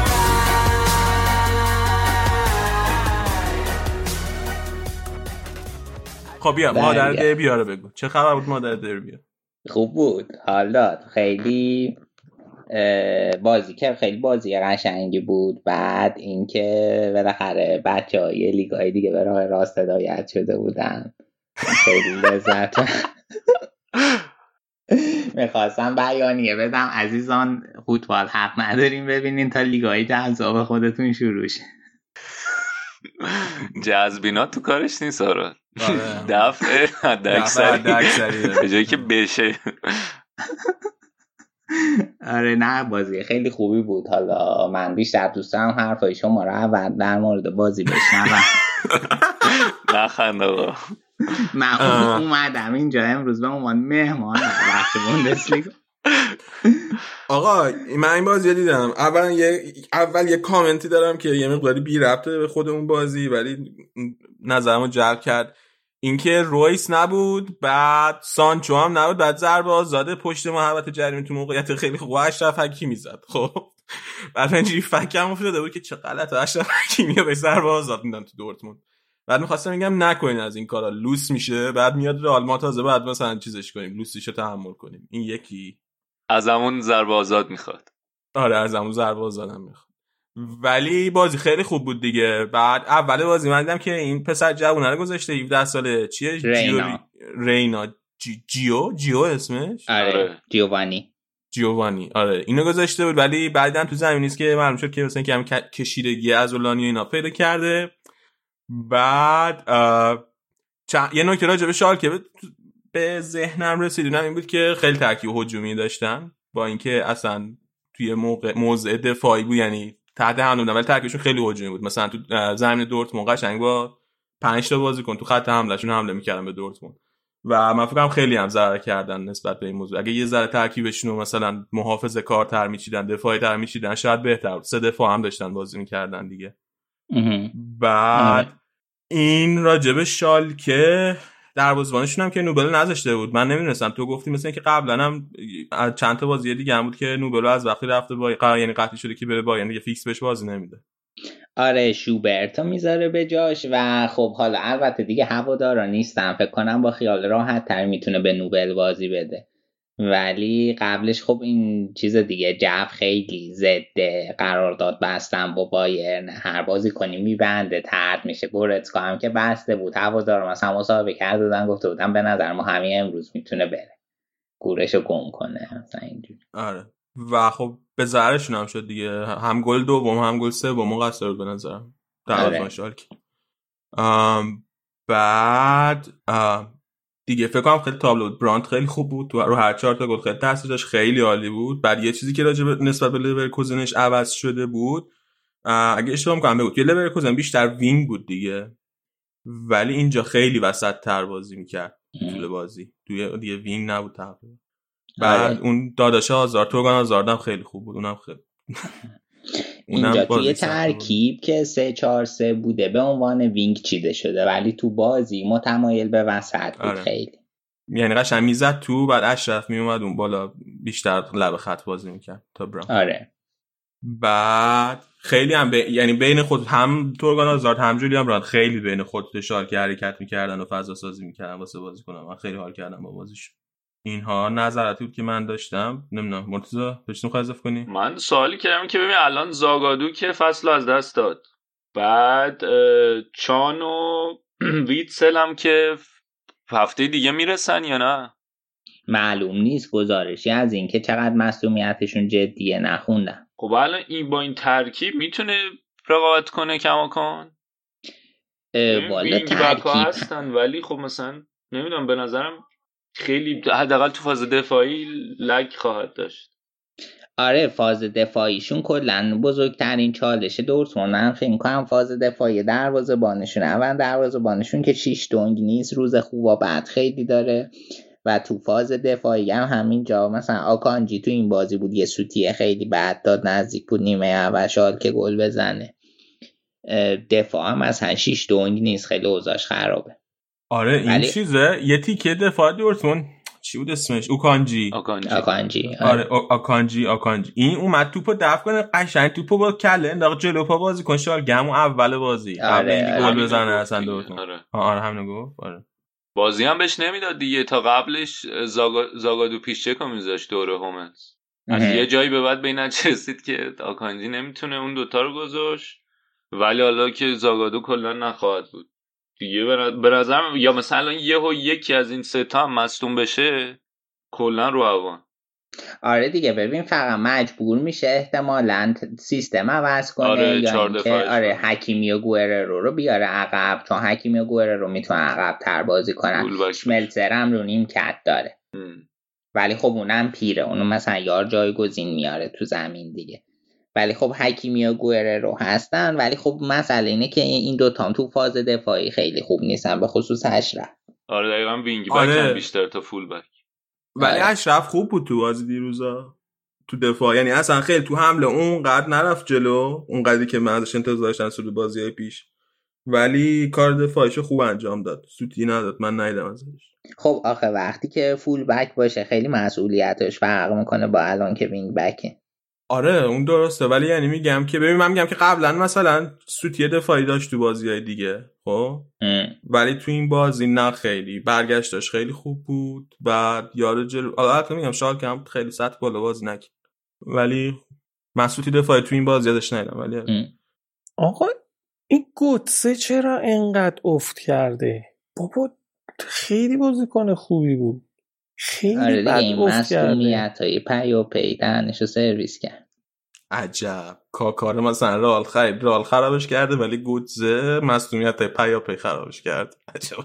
ride. خب بیا مادر دربیا رو بگو، چه خبر بود مادر دربیا؟ خوب بود، حال داد. خیلی بازی که خیلی بازی قشنگی بود. بعد اینکه بالاخره بچه‌های لیگ‌های دیگه به راه راست هدایت شده بودن، خیلی لذت. میخواستم بیانیه بدم عزیزان فوتبال حق نداریم ببینین تا لیگ‌های جذاب خودتون شروع شه. جذبینا تو کارش نیست آره. دفعه حد اکثری به جایی که بشه. آره نه بازی خیلی خوبی بود. حالا من بیشتر دوست دارم حرفای شما رو اول در مورد بازی بشنوم. نخند آقا. من اومدم اینجا امروز به عنوان مهمان وقت بوندسلیگا. آقا من این بازی دیدم. اول یه اول یه کامنتی دارم که یه مقداری بی ربطه به خود اون بازی ولی نظرمو جلب کرد. اینکه رویس نبود، بعد سانچو هم نبود، بعد ضربه آزاده پشت محوطه جریمه تو موقعیت خیلی خوب اشرف حکیمی زد. خب بعد اینجوری فکرم افتاده بود که چه غلطه اشرف حکیمی رو به ضربه آزاد میدن تو دورتموند. بعد می‌خواستم بگم نکنین از این کارا، لوس میشه، بعد میاد رئال ما تازه بعد مثلا چیزش کنیم، لوسیشو تحمل کنیم. این یکی از همون ضربه آزاد میخواد. آره از همون ضربه آزادم میخواد. ولی بازی خیلی خوب بود دیگه. بعد اول بازی من دیدم که این پسر جوونه رو گذاشته هفده ساله، چیه رینا رینا جی... جیو جیو اسمش آره جیووانی جیووانی آره اینو گذاشته بود. ولی بعدن تو زمین نیست که معلوم شد که مثلا که هم کشیدگی از اولانی اینا پیدا کرده. بعد چند... یه نکته راجع به شالکه به ذهنم رسیدونم این بود که خیلی ترکیب هجومی داشتن با اینکه اصلا توی موقع موضع دفاعی بود، یعنی تحت حمله بودن ولی ترکیبشون خیلی هجومی بود. مثلا تو زمین دورتموند قشنگ با پنج تا بازیکن تو خط حملهشون حمله می‌کردن به دورتموند و من فکر کنم خیلی هم ضرر کردن نسبت به این موضوع. اگه یه ذره ترکیبشون رو مثلا محافظه‌کارتر می‌چیدن، دفاعی تر می‌چیدن، شاید بهتر بود. سه دفاع هم داشتن بازی می‌کردن دیگه. بعد این راجب شالکه دروازه‌بانشون هم که نوبل نذاشته بود. من نمی‌دونستم، تو گفتی مثلا که قبلا هم چند تا بازی دیگه هم بود که نوبل از وقتی رفته با یعنی قطعی شده که بره بایرن دیگه فیکس بهش بازی نمیده. آره شوبرتو میذاره به جاش و خب حالا البته دیگه هوادارا نیستن، فکر کنم با خیال راحت تر میتونه به نوبل بازی بده، ولی قبلش خب این چیز دیگه جو خیلی ضده، قرارداد بستن با بایرن، هر بازی کنی میبنده طرد میشه. گورتسکا هم که بسته بود، هوادارا مثلا مسابقه کرده بودن گفته بودن به نظر ما همین امروز میتونه بره گورشو گم کنه مثلا اینجوری. آره و خب به ضررشون هم شد دیگه، هم گل دوم هم گل سوم قصر بود به نظرم دروازه‌بان شالکه. بعد ام دیگه فکر کنم خیلی تابلو بود، برانت خیلی خوب بود تو رو هر چهار تا گل خیلی تاثیر داشت، خیلی عالی بود. بعد یه چیزی که راجع به نسبت به لورکوزنش عوض شده بود، اگه اشتباه می‌کنم بگو، توی لورکوزن بیشتر وینگ بود دیگه، ولی اینجا خیلی وسط تر بازی می‌کرد طول بازی، توی دیگه وینگ نبود تقریبا. بعد اون داداش آزار توگان آزاردم خیلی خوب بود، اونم خیلی اینجا توی ترکیب که سه چهار سه بوده به عنوان وینگ چیده شده، ولی تو بازی متمایل به وسط بود. آره. خیلی یعنی قشنگ میزد تو، بعد اشرف میومد اون بالا بیشتر لب خط بازی میکرد تا برام. آره بعد خیلی هم ب... یعنی بین خود هم تورگان آزارد هم جولیان براند خیلی بین خود فشار که حرکت میکردن و فضا سازی میکردن واسه بازیکن‌ها. من خیلی حال کردم با بازیشون. اینها نظراتی بود که من داشتم. نمیدونم مرتضی داشتیم خواهی اضافه کنی؟ من سوالی کردم که ببین الان زاگادو که فصل از دست داد، بعد چان و ویتسل هم که هفته دیگه میرسن یا نه معلوم نیست، گزارشی از این که چقدر مصدومیتشون جدیه نخوندم. خب الان این با این ترکیب میتونه رقابت کنه کماکان؟ والا ترکیب هستن ولی خب مثلا نمیدونم به نظرم خیلی حداقل تو فاز دفاعی لگ خواهد داشت. آره فاز دفاعیشون کلا بزرگترین چالش دورتموند. من فکر می‌کنم فاز دفاعی دروازه‌بانشون، اول دروازه‌بانشون که شیش دونگ نیست، روز خوب و بد خیلی داره و تو فاز دفاعی هم همین جا مثلا آکانجی تو این بازی بود یه سوتیه خیلی بد داد، نزدیک بود نیمه اول شال که گل بزنه. دفاع هم مثلا شیش دونگ نیست، خیلی اوضاعش خرابه. آره این ولی... چیزه یه تیکه دفاع دورتموند چی بود اسمش؟ اوکانجی آکانجی آکانجی آره آکانجی آکانجی این اومد توپو دفع کنه، قشنگ توپو با کله انداخت جلو پا بازی کن شال گمو اول بازی قبل اینکه گل بزنه اصلا دورتموند. آره آره همین گفت. آره بازی هم بهش نمیداد دیگه، تا قبلش زاگا... زاگادو پیشچک رو میذاشت دوره هوملز، از یه جایی به بعد به این رسید که آکانجی نمیتونه اون دوتا رو گذاشت، ولی حالا که زاگادو کلا نخواهد بود دیگه به نظرم، یا مثلا یهو یکی از این سه تا هم مصدوم بشه کلا رو هوان. آره دیگه ببین فقط مجبور میشه احتمالاً سیستم عوض کنه. آره یا اینکه آره حکیمی و گوئررو رو بیاره عقب، چون حکیمی و گوئررو میتونه عقب تر بازی کنن. شملزر هم رو نیمکت داره ام. ولی خب اونم پیره، اونم مثلا یار جایگزین میاره تو زمین دیگه. ولی خب حکیمی و گوئررو هستن، ولی خب مسئله اینه که این دوتا هم تو فاز دفاعی خیلی خوب نیستن، به خصوص اشرف. آره دقیقاً وینگ بک آره. هم بیشتر تا فول بک. ولی اشرف خوب بود تو بازی دیروزا تو دفاع، یعنی اصلا خیلی تو حمله اونقدر نرفت جلو اونقدری که من ازش انتظار داشتم سر بازی‌های پیش، ولی کار دفاعیشو خوب انجام داد، سوتی نداد، من ندیدم ازش. خب آخه وقتی که فول بک باشه خیلی مسئولیتش فرق میکنه با الان که وینگ بکه. آره اون درسته، ولی یعنی میگم که ببین من میگم که قبلا مثلا سوتی دفاعی داشت تو بازی‌های دیگه خب ولی تو این بازی نه، خیلی برگشتش خیلی خوب بود. بعد یارو جلو البته میگم شالکه هم خیلی سطح بالا بازی نکرد، ولی من سوتی دفاعی تو این بازی یادش ندیدم. ولی آقا این گوتسه چرا انقدر افت کرده؟ بابا خیلی بازیکن خوبی بود، خیلی آره بد دیگه افت کرده. مسئولیت‌های پی و پی دهنشو سرویس کرد. عجب کاکاره مثلا رال خرید رال خرابش کرده، ولی گوتزه مسئولیت پیا پی خرابش کرد. عجب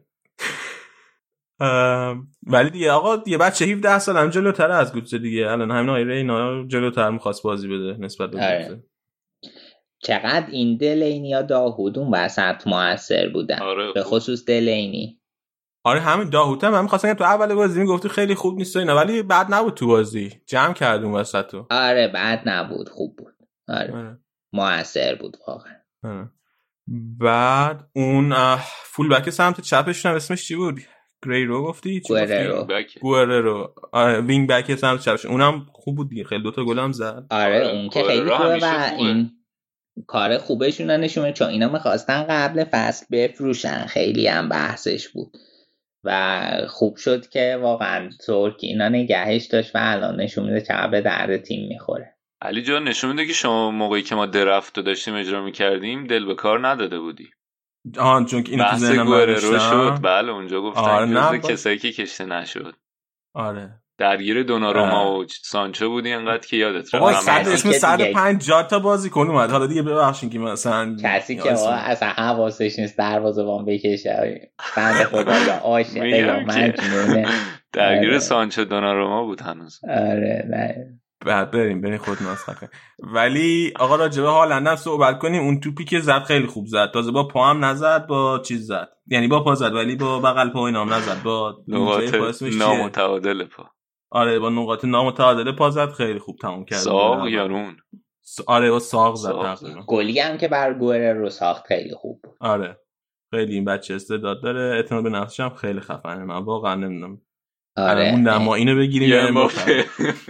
ولی دیگه آقا دیگه بچه هفده سال هم جلوتر از گوتزه دیگه، الان همین آیره اینا جلوتر میخواست بازی بده نسبت به گوتزه. چقدر این دلینی یا داهود اون وسط موثر بودن. آره به خصوص دلینی. آره همین داهود هم می‌خواستن تو اول بازی میگفتی خیلی خوب نیست اینا، ولی بعد نبود تو بازی جمع کرد اون وسطو. آره بعد نبود، خوب بود. آره, آره. موثر بود واقعا. آره. بعد اون فول بک سمت چپشون اسمش چی بود؟ گریرو گفتی؟ گوئررو. گوئررو. آره وینگ بک سمت چپشون اونم خوب بود دیگه، خیلی دوتا گل هم زد. آره اون که خیلی خوبه و این کار خوبشون نشونه، چون اینا میخواستن قبل فصل بفروشن، خیلی هم بحثش بود و خوب شد که واقعا ترک اینا نگهش داشت و الان نشون میده چقدر به درد تیم میخوره. علی جان نشون میده که شما موقعی که ما درفت رو داشتیم اجرا میکردیم دل به کار نداده بودی. آها چون که اینو تو ذهنم رو شد. بله اونجا گفتن آره جزو کسایی که کشته نشد. آره درگیر دوناروما و سانچو بودی انقدر که یادت رفت. آقا صد اسم صد و پنجاه تا بازیکن اومد. حالا دیگه ببخشید که مثلا کسی که آقا اصلا حواسش نیست دروازه‌بان بکشه بنده خدا یا عاشق یا مجنون درگیر سانچو دوناروما بود هنوز. آره نه بعد بریم بریم خود ناسخه. ولی آقا راجبه هالند هم صحبت کنیم. اون توپی که زد خیلی خوب زد، تازه با پا هم نزد، با چیز زد، یعنی با پا زد ولی با بغل پا اینا هم نزد، با نقاط نامتعادل پا. آره با نقاط نامتعادل پا زد، خیلی خوب تموم کرد. ساق یارون س... آره با ساق زد تقریبا. گلی هم که بر گوئررو ساخت خیلی خوب بود. آره خیلی این بچه استعداد داره، اعتماد به نفسش هم خیلی خفنه. من واقعا نمیدونم آره اون ما اینو بگیریم یا امباپه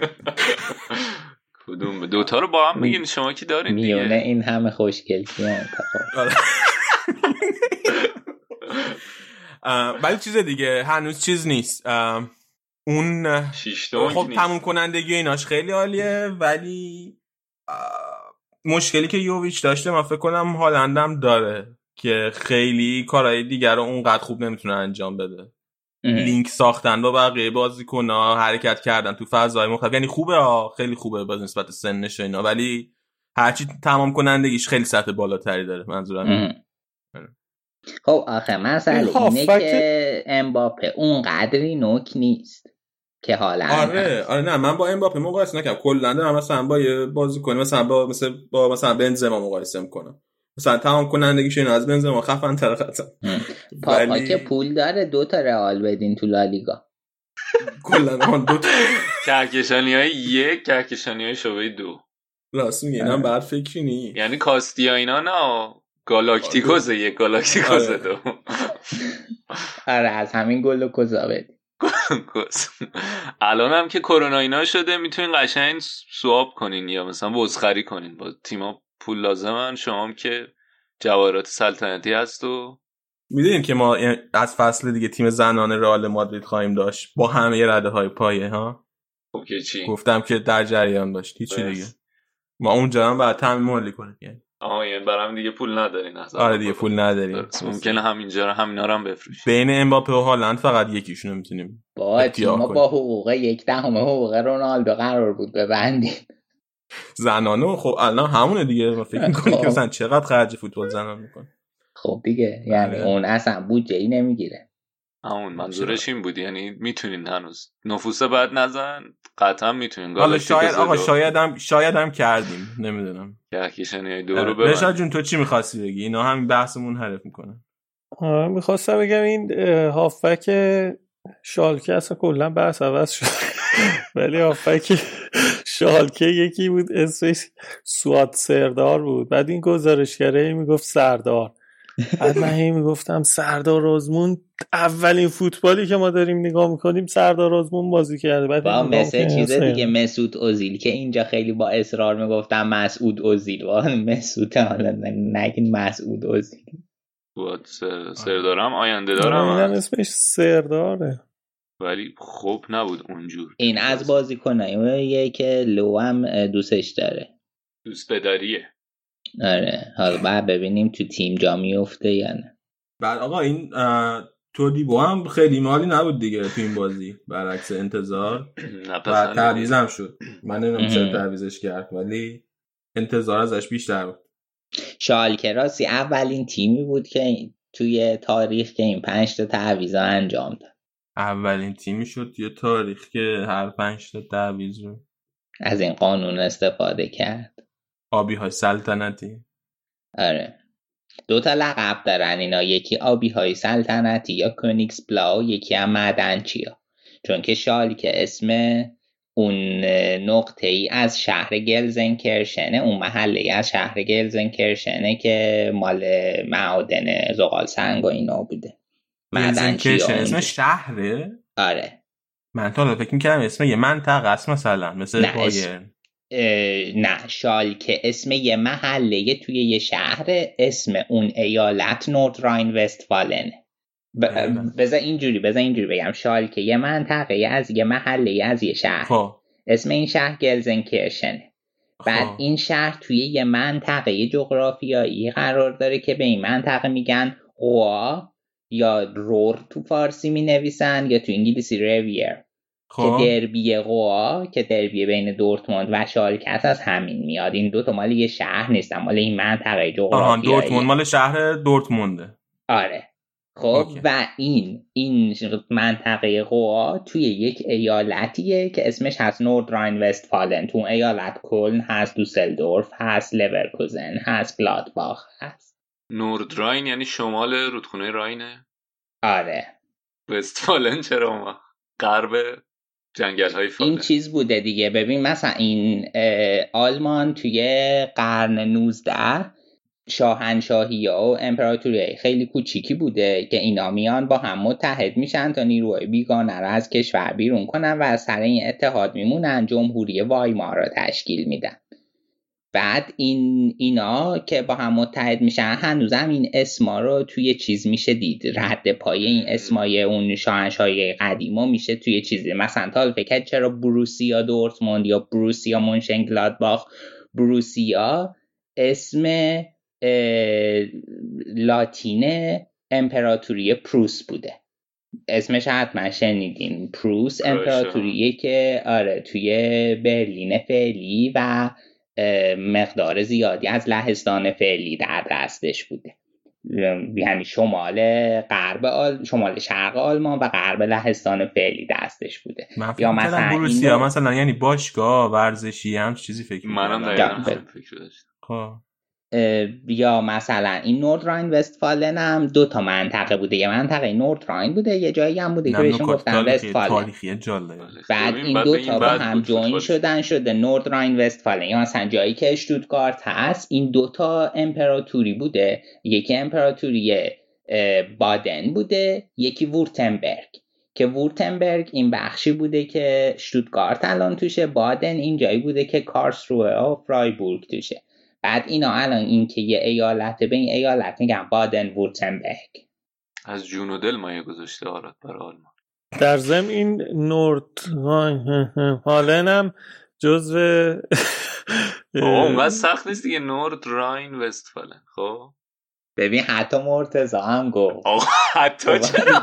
کدوم دوتا رو با هم بگین شما کی دارین دیگه میونه این همه خوشگل کی انتخاب. ولی چیز دیگه هنوز چیز نیست. اون خب تموم کنندگی ایناش خیلی عالیه، ولی مشکلی که یوویچ داشته من فکر کنم هالندم داره که خیلی کارهای دیگر رو اونقدر خوب نمیتونه انجام بده. لینک ساختن با بقیه بازیکن‌ها، حرکت کردن تو فضاهای مختلف، یعنی خوبه ها، خیلی خوبه با نسبت سنش اینا، ولی هرچی تمام کنندگیش خیلی سطح بالاتری داره. منظورم خب آخه مسئله اینه که امباپه اون قدری نوک نیست که حالا آره آره نه من با امباپه مقایسه نکنم، کلا دارم مثلا با یه بازیکن مثلا با مثلا با مثلا بنزما مقایسه میکنم، مثلا تمام کنندگیش اینو از بنزما خفن تر خطا. پاپا ولی... که پول داره دو تا رئال بدین تو لالیگا کلا اون دو تا کهکشانیای یک کهکشانیای شعبه دو. راست میگی اینم بعد فکری نی، یعنی کاستیا اینا نه گالاکتیکوس یک گالاکتیکوس دو. آره از همین گلوکوزا بدین. الان هم که کرونا اینا شده میتونین قشنگ سواب کنین یا مثلا بازخری کنین، با تیما پول لازمن. شما هم که جواهرات سلطنتی هست و میدونین که ما از فصل دیگه تیم زنانه رئال مادرید خواهیم داشت با همه رده های پایه ها. خب که چی؟ گفتم که در جریان باشید. چی دیگه ما اونجا هم باید تامین مالی کنیم یعنی. آها یعنی برام دیگه پول ندارین اصلا. آره دیگه پول نداریم. ممکنه همینجا رو همینا رو هم بفروشیم. بین امباپه و هالند فقط یکیشونو میتونیم. با تیم با حقوق یک دهم حقوق رونالدو قرار بود ببندیم. زنانه خب الان همونه دیگه. ما فکر می‌کنیم که مثلا چقدر خرج فوتبال زنان میکنه. خب دیگه یعنی آره. اون اصلا بودجه‌ای نمیگیره. همون منظورش این بود، یعنی میتونین هنوز نفوسه بعد نزن قطعا میتونین. حالا شاید آقا شاید هم شاید هم کردیم نمیدونم. کهکشانیای دو رو ببند. رشاد جون تو چی می‌خواستی بگی؟ اینا همین بحثمون حرف میکنه. آره می‌خواستم بگم این هافبک شالکه اصلا کلا بحث عوض شد. ولی هافبک شالکه یکی بود اسمش سواد سردار بود، بعد این گزارشگره میگفت سردار، بعد من هی میگفتم سردار آزمون اولین فوتبالی که ما داریم نگاه میکنیم سردار آزمون بازی کرده. بعد با مثل چیز دیگه مسعود اوزیل که اینجا خیلی با اصرار میگفتم مسعود اوزیل و مسعود، حالا نگین مسعود اوزیل. بود سردارم آینده دارم من اسمش سرداره ولی خوب نبود اونجور. این از بازیکناییه که لو هم دوستش داره، دوست بداریه. آره حالا بعد ببینیم تو تیم جا میفته یا نه. بعد آقا این تو دیبو هم خیلی مالی نبود دیگه تو این بازی برعکس انتظار. بعد تعویضم شد، من نمیدونم چرا تعویضش کرد ولی انتظار ازش بیشتر بود. شالکه راستی اولین تیمی بود که توی تاریخ که این پنج تا تعویض انجام داد. اولین تیمی شد توی تاریخ که هر پنج تا تعویض رو از این قانون استفاده کرد. آبی های سلطنتی. آره دو تا لقب دارن اینا، یکی آبی های سلطنتی یا کونیکس بلاو، یکی هم معدنچیا. چون که شالکه اسم اون نقطه ای از شهر گلزنکرشنه، اون محله ای از شهر گلزنکرشنه که مال معادن زغال سنگ و اینا بوده. گلزنکرشن اسم شهره؟ آره. من تا فکر می‌کردم اسم یه منطقه است مثلا مثل بایرن. نه شالکه اسم یه محله توی یه شهر، اسم اون ایالت نورد راین وستفالن. بذار اینجوری بذار اینجوری بگم، شالکه یه منطقه از یه محله از یه شهر. خب. اسم این شهر گلزنکرشن. بعد خب. این شهر توی یه منطقه جغرافیایی قرار داره که به این منطقه میگن قوا یا رور تو فارسی می نویسن یا تو انگلیسی رویر. خب. که دربی قوا که دربی بین دورتموند و شالکه از همین میاد. این دو تا مال یه شهر نیستن، مال این منطقه جغرافیایی. آها دورتموند مال شهر دورتمونده. آره. خب اوکی. و این این منطقه قوا توی یک ایالتیه که اسمش هست نورد راین وستفالن. تو ایالت کلن هست، دوسلدورف هست، لورکوزن هست، گلادباخ هست. نورد راین یعنی شمال رودخونه راینه؟ آره. وستفالن چرا ما؟ غرب جنگل های فالن. این چیز بوده دیگه. ببین مثلا این آلمان توی قرن نوزده شاهنشاهی و امپراتوری خیلی کوچیکی بوده که اینا میان با هم متحد میشن تا نیروهای بیگانه را از کشور بیرون کنن و از سر این اتحاد میمونن، جمهوری وایمار را تشکیل میدن. بعد این اینا که با هم متحد میشن هنوزم این اسما رو توی چیز میشه دید، رد پای این اسمای اون شاهنشاهی قدیما میشه توی چیزی مثلا تا فکر چرا بروسیا دورتموند یا بروسیا مونشنگلادباخ. بروسیا اسم لاتین امپراتوری پروس بوده، اسمش حتما شنیدین. پروس امپراتوریه که آره توی برلین فعلی و مقدار زیادی از لهستان فعلی در دستش بوده، یعنی شمال غرب آل... شمال شرق آلمان و غرب لهستان فعلی دستش بوده. یا مثلا بروسیا این مثلا یعنی باشگاه ورزشی هم چیزی فکر منم دقیقاً فکر داشتم. خب یا مثلا این نورد راین وستفالن هم دو تا منطقه بوده، یه منطقه نورد راین بوده، یه جایی هم بوده که بهشون گفتن وستفالن. تاریخی جالبه. بعد این دو تا با هم جوین شدن شده نورد راین وستفالن. یا مثلا جایی که اشتوتگارت هست این دو تا امپراتوری بوده، یکی امپراتوری بادن بوده، یکی وورتنبرگ که وورتنبرگ این بخشی بوده که اشتوتگارت الان توشه، بادن این جایی بوده که کارلسروه و فرایبورگ توشه. بعد اینا الان این که یه ایالت به این ایالت میگن بادن وورتنبرگ. از جون و دل مایه گذاشته آراد برای آلمان. در ضمن این نورد هالن هم جزو اونقدر سخت نیست دیگه، نورد راین وستفالن. خب ببین حتی مرتضی هم گفت. حتی چرا؟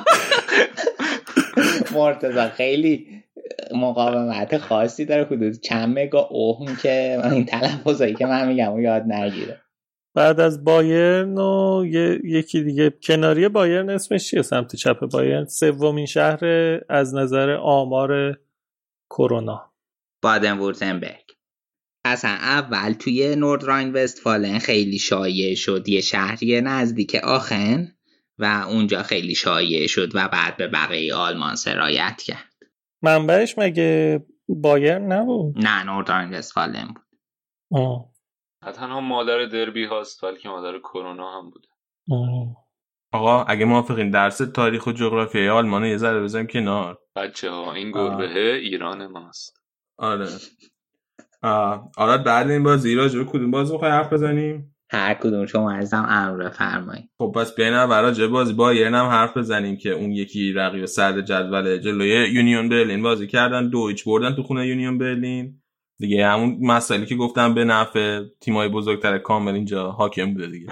مرتضی خیلی مقاومت خاصی داره، حدود چند مگا اوهم که این تلفظایی که من میگم و یاد نگیره. بعد از بایرن و ی- یکی دیگه کناری بایرن اسمش چیه سمت چپ بایرن؟ سومین شهر از نظر آمار کرونا بادن وورتنبرگ. اصلا اول توی نورد راین وستفالن خیلی شایع شد، یه شهری نزدیک آخن و اونجا خیلی شایع شد و بعد به بقیه آلمان سرایت کرد. منبعش مگه بایرن نبود؟ نه نورد راین وستفالن بود. آه. تنها مادر دربی هاست بلکه مادر کرونا هم بوده. آه. آقا اگه موافقین درس تاریخ و جغرافیای آلمان یه ذره بزنیم کنار. بچه ها این گربه ایران ماست. آره. آره بعد این بازی راجع به کدوم بازی می‌خوای حرف بزنیم؟ هر کدوم شما عزیزم امر بفرمایید. خب پس بیاین راجع به بازی بایرن هم حرف بزنیم که اون یکی رقیب صدر جدول جلوی یونیون برلین بازی کردن، دو هیچ بردن تو خونه یونیون برلین. دیگه همون مسئله که گفتم به نفع تیمای بزرگتر کامل اینجا حاکم بوده دیگه.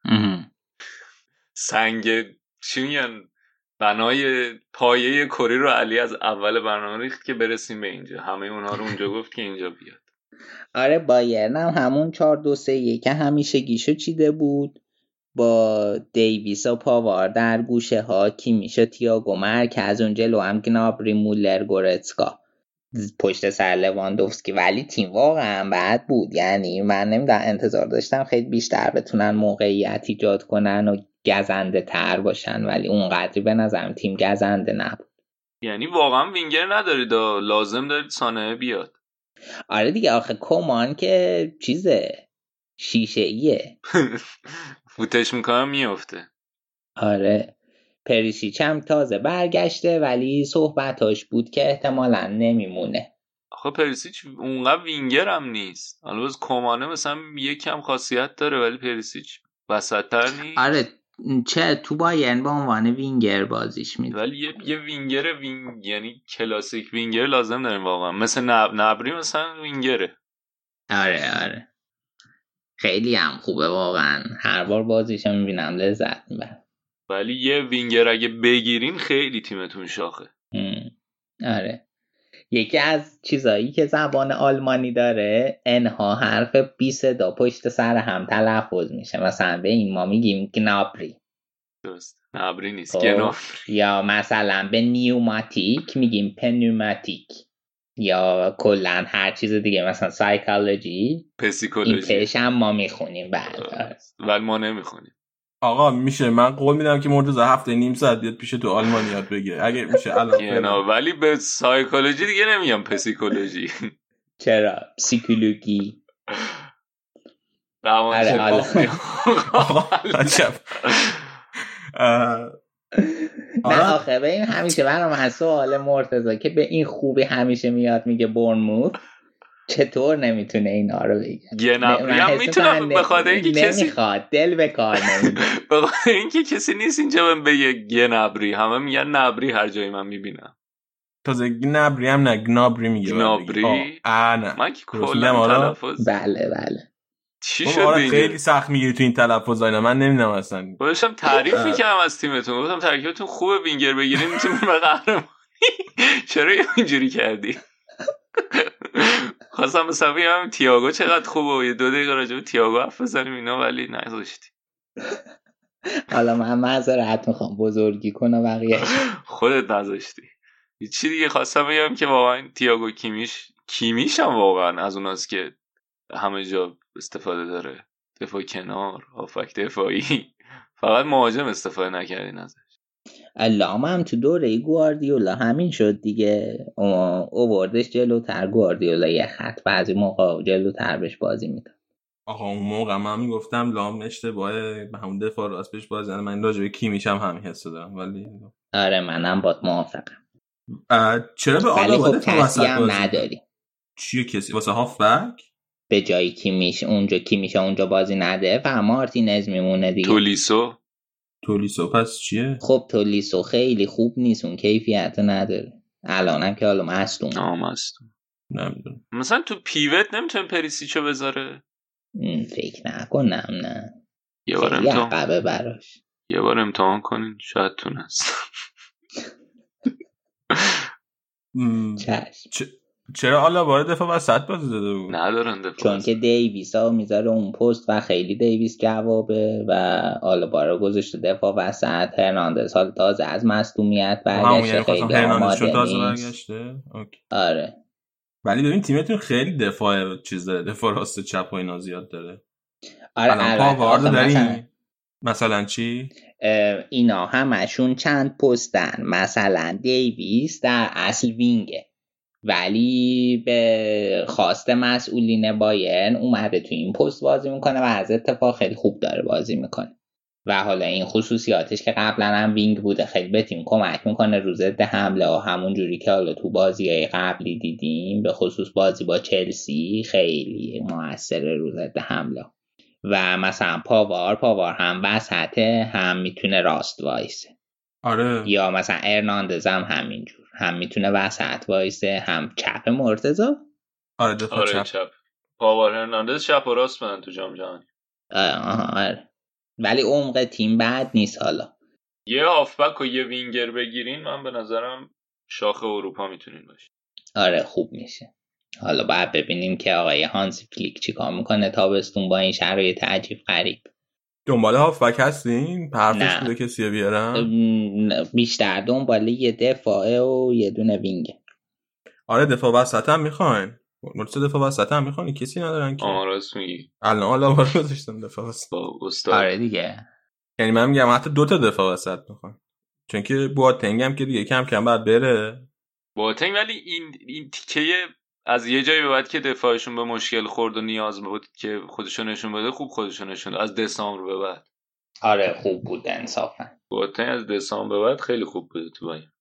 سنگ چی میگن بنای پایه کری رو علی از اول برنامه ریخت که برسیم به اینجا، همه اونها رو اونجا گفت که اینجا بیاد. آره بایرن هم همون چهار دو سه یک همیشه گیشو چیده بود با دیویس و پاوار در گوشه ها، کیمیش و تییاگو مرکز، اون جلو هم گنابری مولر گورتسکا پشت سر لواندوفسکی. ولی تیم واقعا بد بود، یعنی من نمیدونم انتظار داشتم خیلی بیشتر بتونن موقعیت ایجاد کنن و گزنده تر باشن، ولی اونقدری به نظرم تیم گزنده نبود. یعنی واقعا وینگر ندارید، لازم دارید سانه بیاد. آره دیگه، آخه کمان که چیزه شیشه ایه فوتش میکنم میفته. آره پریسیچ هم تازه برگشته ولی صحبتاش بود که احتمالاً نمیمونه. آخه پریسیچ اونقدر وینگر هم نیست، حالا باز کمانه مثلا یکم خاصیت داره ولی پریسیچ وسط‌تر نیست. آره چه تو بایرن به عنوان وینگر بازیش میده، ولی یه, یه وینگر وینگ یعنی کلاسیک وینگر لازم داریم واقعا، مثل نب... نبری مثلا وینگره. آره آره خیلی هم خوبه واقعا، هر بار بازیش هم میبینم لذت میبرم. ولی یه وینگر اگه بگیرین خیلی تیمتون شاخه. آره یکی از چیزایی که زبان آلمانی داره انها حرف بی صدا پشت سر هم تلفظ میشه، مثلا به این ما میگیم گنابری. درست، نبری نیست گنابری. یا مثلا به نیوماتیک میگیم پنوماتیک، یا کلن هر چیز دیگه مثلا سایکولوژی پسیکولوژی این پیش هم ما میخونیم بعد ولی ما نمیخونیم. آقا میشه من قول میدم که مرتضی هفته نیم ساعت بیاد پیش تو آلمان یاد بگیره اگه میشه الان. ولی به سایکولوژی دیگه نمیگم پسیکولوژی. چرا پسیکولوژی؟ آره عجب. نه آخه به این همیشه برام از سوال مرتضی که به این خوبی همیشه میاد میگه بورنموث چطور نمیتونه اینا رو بگه. گنابری هم میتونم به خاطر اینکه کسی نمیخواد دل به کار نمیده. به خاطر اینکه کسی نیست اینجا من بگه گنابری، همه میگن نبری هر جایی من میبینم. تازه گنابری هم نه گنابری میگه. گنابری آه نه من که کلا تلفظ. بله بله چی شد بینید؟ خیلی سخت میگیری تو این تلفظ اینا، من نمیدونم اصلا. داشتم تعریف میکنم از تیمتون، گفتم ترکیبتون خوبه وینگر بگیریم میتونیم به قهرمانی. چرا اینجوری کردی؟ خواستم مثلا بگم تییاگو چقدر خوبه و یه دو دقیقه راجع به تییاگو حرف بزنیم اینا، ولی نذاشتی. حالا من معذرت میخوام بزرگی کنه بقیه خودت نذاشتی. چی دیگه خواستم بگم که واقعا تییاگو کیمیش کیمیش هم واقعا از اوناست که همه جا استفاده داره، دفاع کنار، هافک دفاعی، فقط مهاجم استفاده نکردین ازش. لام هم تو دوره گواردیولا همین شد دیگه، اووردش جلوتر، گواردیولا یه خط بعضی موقع جلوتر بهش بازی میداد. آقا اون موقع من میگفتم لام اشتباهه، همون دفاع راست بهش بازی نده. من راجع به کیمیش هم همین حس دارم ولی آره منم باهات موافقم. چرا به آلابا دفاع وسط هم نداری؟ چیه کسی واسه هافبک به جای کیمیش اونجا کیمیش اونجا بازی نده و مارتینز میمونه دیگه. تولیسو تولیسو پس چیه؟ خب تولیسو خیلی خوب نیست، اون کیفیت نداره الانم که حالا مصدوم. آه مصدوم نمیدونم. مثلا تو پیوت نمیتونه پریسیچو بذاره؟ فکر نکنم. نه یه بار امتحان عقبه براش یه بار امتحان کنین شاید تونست. چشم. چرا آلابا دفاع وسط بازی داده بود؟ ندارن دفاع، چون که دیویس ها میذاره اون پست و خیلی دیویس جوابه و آلابا رو گذاشته دفاع وسط. هرناندز حال تازه از مصدومیت برگشته، خیلی آماده نیست. آره ولی ببین تیمتون خیلی دفاع چیز داره، دفاع راست چپ و اینا زیاد داره. آره الان پاوارد داریم مثلا چی؟ اینا همشون چند پستن، مثلا دیویس در اصل وینگه ولی به خواست مسئولین بایرن اومده تو این پست بازی میکنه و از اتفاق خیلی خوب داره بازی میکنه و حالا این خصوصیاتش که قبلا هم وینگ بوده خیلی به تیم کمک میکنه رو ضد حمله و همون جوری که حالا تو بازی‌های قبلی دیدیم، به خصوص بازی با چلسی خیلی موثر رو ضد حمله. و مثلا پاوار پاوار هم وسطه هم میتونه راست وایسه. آره. یا مثلا ارناندز هم همینجور، هم میتونه وسط وایسه هم چپ مرتضی. آره دفاع آره چپ. چپ. پاوار هرناندز چپ و راست من تو جام جهانی. آها آره. ولی عمق تیم بد نیست. حالا یه هافبک و یه وینگر بگیرین من به نظرم شاخ اروپا میتونین باشین. آره خوب میشه. حالا باید ببینیم که آقای هانسی فلیک چی کار میکنه تابستون با این شرایط عجیب غریب. دنبال هافبک هستین؟ پرفش بوده کسی بیارم؟ بیشتر دنبال یه دفاعه و یه دونه وینگه. آره دفاع وسط هم میخواین. مرتضی دفاع وسط هم میخواین، کسی ندارن که. آه راست میگی. الان حالا بارو گذاشتم دفاع وسط. با استاد. آره دیگه. یعنی من میگم حتی دو تا دفاع وسط میخوام. چون که بواتنگ هم که دیگه کم کم بعد بره. بواتنگ ولی این این تیکه از یه جایی به بعد که دفاعشون به مشکل خورد و نیاز بود که خودشون نشون بده، خوب خودشون نشون از دسامبر به بعد. آره خوب بود انصافا. بواتنگ از دسامبر به بعد خیلی خوب بود تو بایر.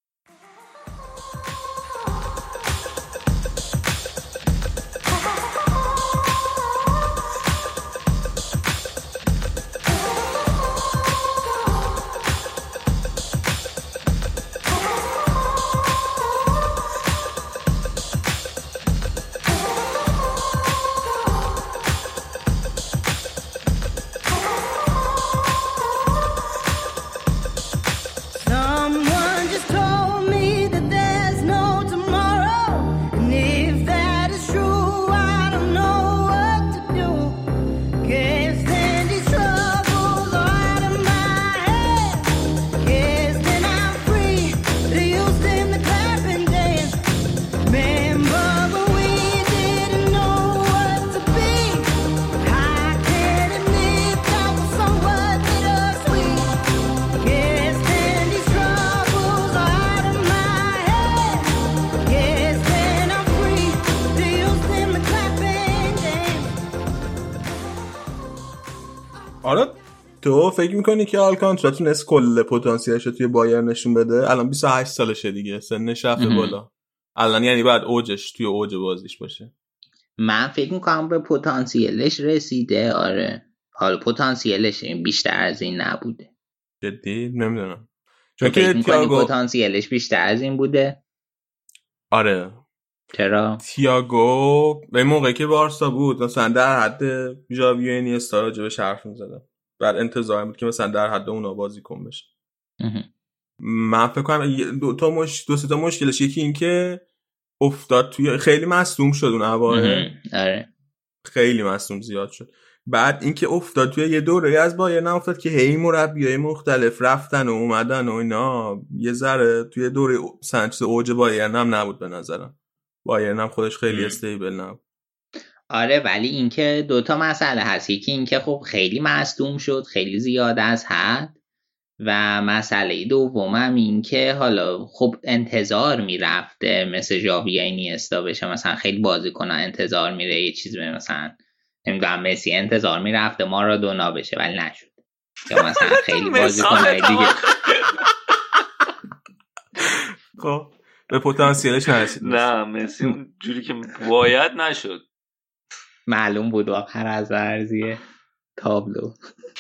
آره تو فکر میکنی که آلکانتارا تونست کل پتانسیلش رو توی بایر نشون بده؟ الان بیست و هشت سالشه دیگه، سنش رفته بالا الان، یعنی بعد اوجش توی اوج بازیش باشه. من فکر میکنم به پتانسیلش رسیده. آره حالا پتانسیلش بیشتر از این نبوده. جدی نمیدونم چون که تییاگو پتانسیلش بیشتر از این بوده. آره چرا؟ تییاگو به موقعی که بارسا بود مثلا در حد ژاوی و اینیستا راجبش حرف می‌زدن، بعد انتظار بود که مثلا در حد اونا بازیکن بشه. من فکر کنم دو تا مش دو سه تا مشکلش، یکی این که افتاد توی خیلی مصدوم شد اون اوایل. آره خیلی مصدوم زیاد شد. بعد اینکه افتاد توی یه دوره از بایر افتاد که هی مربیای مختلف رفتن و اومدن و اینا، یه ذره توی دوره سنچ اوج بایر هم نبود به نظرم. بایر هم خودش خیلی استیبل نبود. آره ولی اینکه دوتا مسئله هست، یکی اینکه خب خیلی مصدوم شد، خیلی زیاد از حد، و مسئله دومم این که حالا خب انتظار میرفته مثل ژاوی اینیستا بشه، مثلا خیلی بازیکن‌ها انتظار میره یه چیز به مثلا نمیدونم مسی انتظار میرفته مارادونا بشه ولی نشد، یا مثلا خیلی بازیکن‌های دیگه خب به پتانسیلش نرسید. نه مسی اون جوری که باید نشد، معلوم بود آخر از ارزیه تابلو.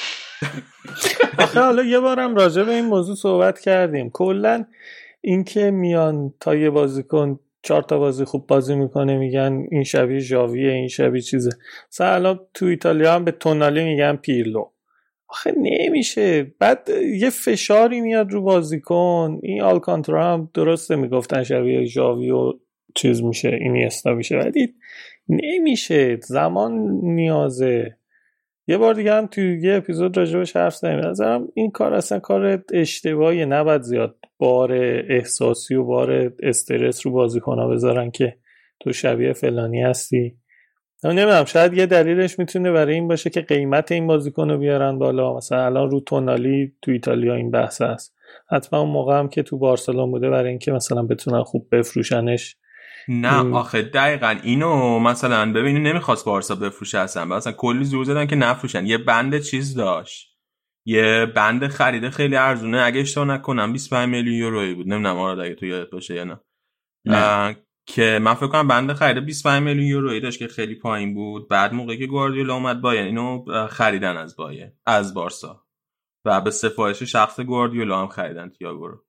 آخه حالا یه بارم راجع به این موضوع صحبت کردیم، کلا این که میان تا یه بازیکن چهار تا بازی خوب بازی میکنه میگن این شبیه ژاویه، این شبیه چیزه. مثلا الان تو ایتالیا هم به تونالی میگن پیرلو. آخه نمیشه، بعد یه فشاری میاد رو بازیکن. این آلکانتارا هم درسته میگفتن شبیه ژاوی و چیز میشه، اینیستا میشه، ولی نمیشه، زمان نیازه. یه بار دیگه هم توی یه اپیزود راجبش حرف زدیم، نظرم این کار اصلا کار اشتباهیه، نباید زیاد بار احساسی و بار استرس رو بازیکن‌ها بذارن که تو شبیه فلانی هستی. نمیدونم، شاید یه دلیلش میتونه برای این باشه که قیمت این بازیکن رو بیارن بالا. مثلا الان رو تونالی تو ایتالیا این بحث هست، حتما اون موقع هم که تو بارسلون بوده برای اینکه مثلا بتونن خوب بفروشنش. نه ام. آخه دقیقاً اینو مثلا ببینید نمیخواست بارسا بفروشه اصلا، مثلا کلی زور زدن که نفروشن. یه بند چیز داشت، یه بند خرید خیلی ارزونه، اگه اشتباه نکنم بیست و پنج میلیون یورویی بود، نمیدونم آره اگه تو یادت باشه یا نه, نه. که من فکر کنم بند خرید بیست و پنج میلیون یورویی داشت که خیلی پایین بود. بعد موقعی که گواردیولا اومد بایر اینو خریدن از بایر از بارسا و به سفارش شخص گواردیولا هم خریدن تییاگو رو.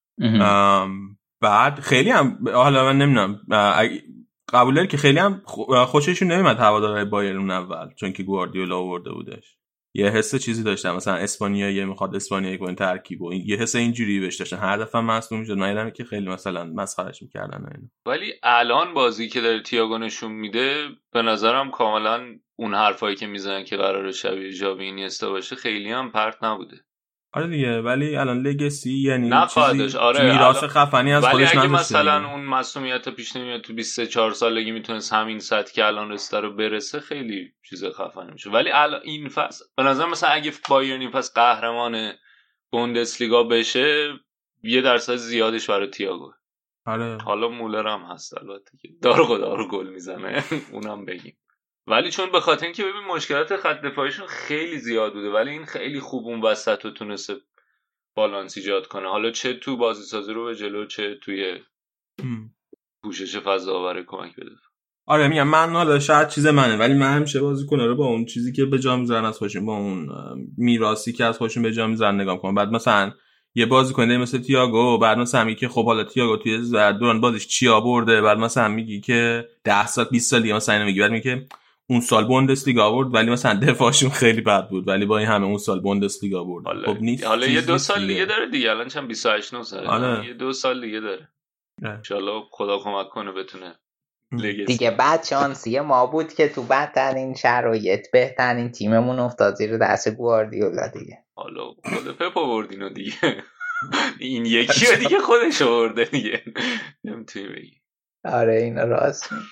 بعد خیلی هم حالا من نمیدونم قبول داری که خیلی هم خوششون نمیاد هوادارهای بایر اون اول، چون که گواردیولا آورده بودش. یه حس چیزی داشتم مثلا اسپانیایی میخواد اسپانیایی کنه ترکیب و یه حس اینجوری بهش داشتن. هر دفعه مصدوم شد من که خیلی مثلا مسخرهش میکردن اینا. ولی الان بازی که داره تییاگو نشون میده به نظرم کاملا اون حرفایی که میزنن که قراره شبیه ژاوی اینیستا باشه خیلی هم پرت نبوده. آره دیگه، ولی الان لگسی یعنی چیزی آره میراث خفنی از خودش نداشته. ولی اگه مثلا اون معصومیت پیش نمیاد تو بیست و چهار سالگی میتونست همین سطح که الان رسیده رو برسه، خیلی چیز خفنی میشه. ولی الان این فصل به نظر مثلا اگه بایرن این فصل قهرمان بوندسلیگا بشه یه درصد زیادش برای تییاگو. آره حالا مولر هم هست البته که دار قدار گل میزنه اونم بگیم، ولی چون به خاطر اینکه ببین مشکلات خط دفاعیشون خیلی زیاد بوده ولی این خیلی خوب اون وسط رو تونسته بالانس ایجاد کنه، حالا چه تو بازی سازی رو به جلو چه توی پوشش فضا آوری کمک بده. آره میگم من حالا شاید چیز منه ولی من همیشه بازیکن‌ها رو با اون چیزی که به جا میذارن از خودشون، با اون میراثی که از خودشون به جا میذارن نگاه کنم. بعد مثلا یه بازیکن مثل تییاگو، بعد مثلا میگی که خب حالا تییاگو توی دوران بازیش چی آورده، بعد مثلا میگی که ده سال بیست سال دیگه مثلا میگی، بعد میگی که اون سال بوندسلیگا آورد ولی مثلا دفاعشون خیلی بد بود ولی با این همه اون سال بوندسلیگا آورد. خب نیست، حالا یه دو سال دیگه داره دیگه، الان چند بیست و هشت نه ساله، آره. یه دو سال دیگه داره ان شاءالله خدا کمک کنه بتونه دیگه. بعد شانسی ما بود که تو بدترین شرایط بهترین تیممون افتاد زیر دست گواردیولا دیگه. حالا خود پپ آوردینو دیگه این یکی رو دیگه خودش آورده دیگه نمیتونی بگی. آره این راست میگی.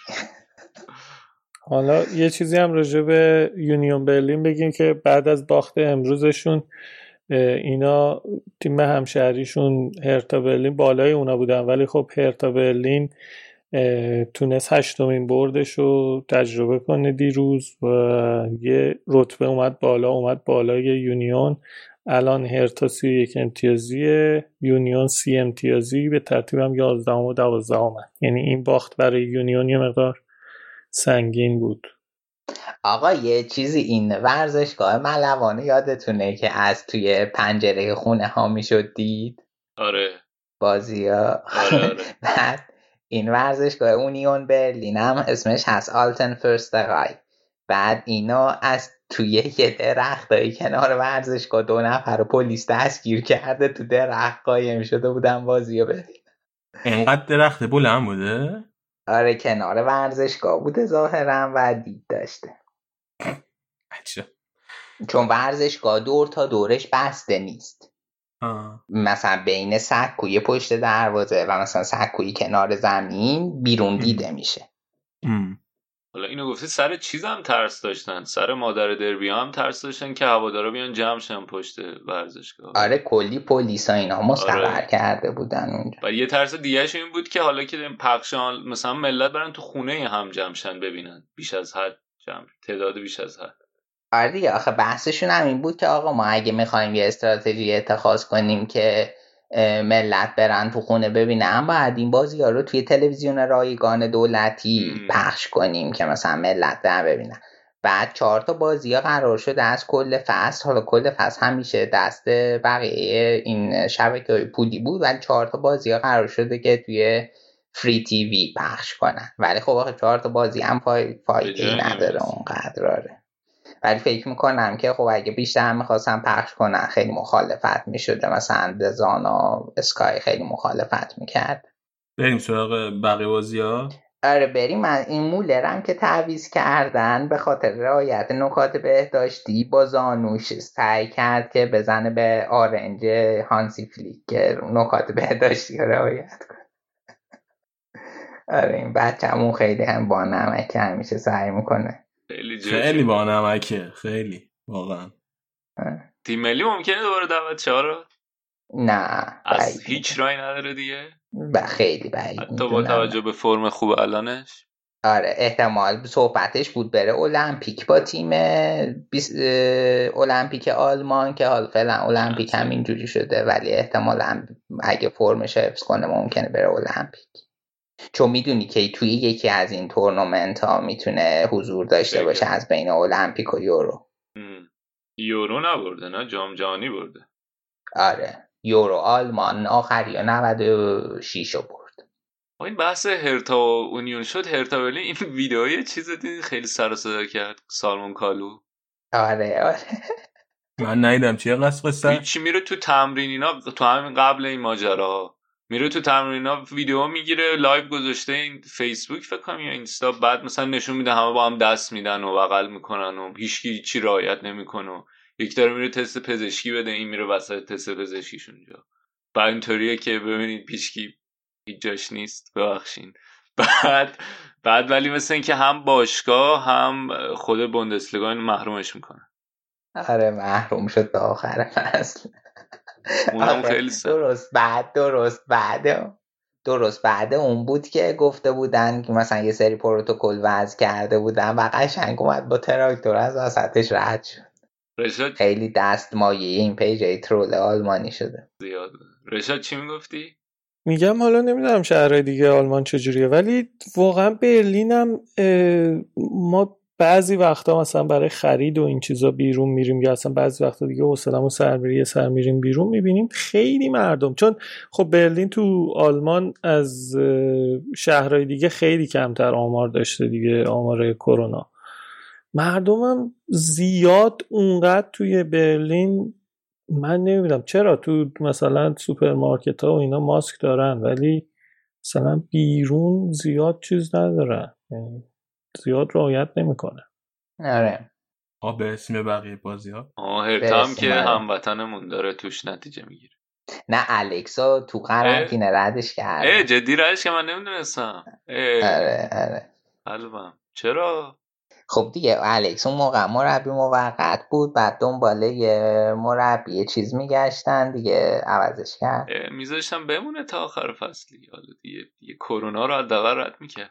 حالا یه چیزی هم راجع به یونیون برلین بگیم که بعد از باخت امروزشون اینا تیم همشهریشون هرتا برلین بالای اونا بودن ولی خب هرتا برلین تونست هشتمین بردش رو تجربه کنه دیروز و یه رتبه اومد بالا اومد بالای یونیون. الان هرتا سی و یک امتیازیه، یونیون سی امتیازی، به ترتیب هم یازدهم و دوازدهم. یعنی این باخت برای یونیون یه مقدار سنگین بود. آقا یه چیزی این ورزشگاه ملوانه یادتونه که از توی پنجره خونه ها میشد دید؟ آره بازی ها. آره آره. بعد این ورزشگاه اونیون برلین هم اسمش هست آلتن فرستقای. بعد اینا از توی یه درختایی کنار ورزشگاه دو نفر پلیس دستگیر کرده، تو درخت قایم شده بودن بازی رو ببینن. اینقدر درخت بلند بوده؟ آره کنار ورزشگاه بوده ظاهرا و دید داشته. عجب. چون ورزشگاه دور تا دورش بسته نیست. آه. مثلا بین سکوی پشت دروازه و مثلا سکوی کنار زمین بیرون دیده میشه. ام. حالا اینو گفتی سر چیز هم ترس داشتن، سر مادر دربی هم ترس داشتن که هوادارا بیان جمع شن پشت ورزشگاه. آره کلی پلیسا اینا مستقر آره. کرده بودن اونجا. و یه ترس دیگه‌ش این بود که حالا که پخشان مثلا ملت برن تو خونه هم جمع شن ببینن، بیش از حد جمع، تعداد بیش از حد. آره دیگه آخه بحثشون هم این بود که آقا ما اگه میخوایم یه استراتژی اتخاذ کنیم که ملت برن تو خونه ببینن، باید این بازی‌ها رو توی تلویزیون رایگان دولتی ام. پخش کنیم که مثلا ملت برن ببینن. بعد چهار تا بازی‌ها قرار شده از کل فصل، حالا کل فصل همیشه دست بقیه این شبکه‌های پولی بود ولی چهار تا بازی‌ها قرار شده که توی فری تیوی پخش کنن، ولی خب آخه چهار تا بازی هم فای فایده نداره اونقدر. آره ولی فکر میکنم که خب اگه بیشتر میخواستم پخش کنن خیلی مخالفت میشده، مثلا دزان و اسکای خیلی مخالفت میکرد. بریم سراغ بقیه بازی ها. آره بریم. من این مولرم که تعویض کردن به خاطر رعایت نکات بهداشتی با زانوش سعی کرد که بزنه به آرنج هانسی فلیک که نکات بهداشتی رو رعایت کنه. آره این بچه‌مون خیلی هم با نمکه همیشه سعی میکنه. خیلی, خیلی با نمکه، خیلی واقعا. تیم ملی ممکنه دوباره دعوت شه رو؟ نه از هیچ رای نداره دیگه. با خیلی بعید حتی با توجه به فرم خوب الانش. آره احتمال صحبتش بود بره المپیک با تیم بیس... المپیک آلمان که حال فعلا المپیک هم اینجوری شده ولی احتمالا اگه فرمش حفظ کنه ممکنه بره المپیک، چون میدونی که توی یکی از این تورنمنت ها میتونه حضور داشته باشه از بین المپیک و یورو. ام. یورو نبرده نه، جام جهانی برده. آره یورو آلمان آخری نود و شش رو برد. این بحث هرتا و اونیون شد، هرتا برلین این ویدئوی چیز دید خیلی سر و صدا کرد، سالمون کالو. آره آره من ندیدم چیه قصه قصه چی میره تو تمرین اینا، تو همین قبل این ماجرا میره تو تمرینا ویدیو میگیره، لایو گذاشته این فیسبوک فکر کنم یا اینستا، بعد مثلا نشون میده همه با هم دست میدن و بغل میکنن و هیچکی چی رعایت نمیکنه و یک داره میره تست پزشکی بده، این میره وسط تست پزشکیش اونجا. بعد اینطوریه که ببینید پیشکی هیچ جاش نیست، ببخشین. بعد بعد ولی مثلا اینکه هم باشگاه هم خود بوندسلیگا محرومش میکنه. آره محروم شد تا آخر فصل. اونم خیلی سخت. درست بعد درست بعد درست بعد اون بود که گفته بودن که مثلا یه سری پروتکل وضع کرده بودن و قشنگ اومد با تراکتور از وسطش رد شد. رشاد خیلی دست مایه این پیج ترول آلمانی شده زیاد. رشاد چی میگفتی؟ میگم حالا نمیدونم شهرهای دیگه آلمان چجوریه، ولی واقعا برلینم ما بعضی وقتا مثلا برای خرید و این چیزا بیرون میریم یا اصلا بعضی وقتا دیگه حوصله‌مون سر میره یه سر میریم بیرون میبینیم خیلی مردم، چون خب برلین تو آلمان از شهرهای دیگه خیلی کمتر آمار داشته دیگه، آمار کرونا. مردمم زیاد اونقدر توی برلین، من نمیدونم چرا تو مثلا سوپرمارکت ها و اینا ماسک دارن ولی مثلا بیرون زیاد چیز ندارن، یعنی زیاد رعایت نمیکنه. آره آه به اسم بقیه بازی ها آه هرتام که هموطنمون داره توش نتیجه میگیره. نه الکسا تو قرنطینه ردش کرد. اه جدی ردش که من نمیدونستم. آره آره قلبم چرا؟ خب دیگه الکس اون موقع مربی موقت بود، بعد دنباله یه مربی چیز میگشتن دیگه، عوضش کرد. میذاشتم بمونه تا آخر فصلی، حالا دیگه دیگه کرونا رو حداقل رد میکرد.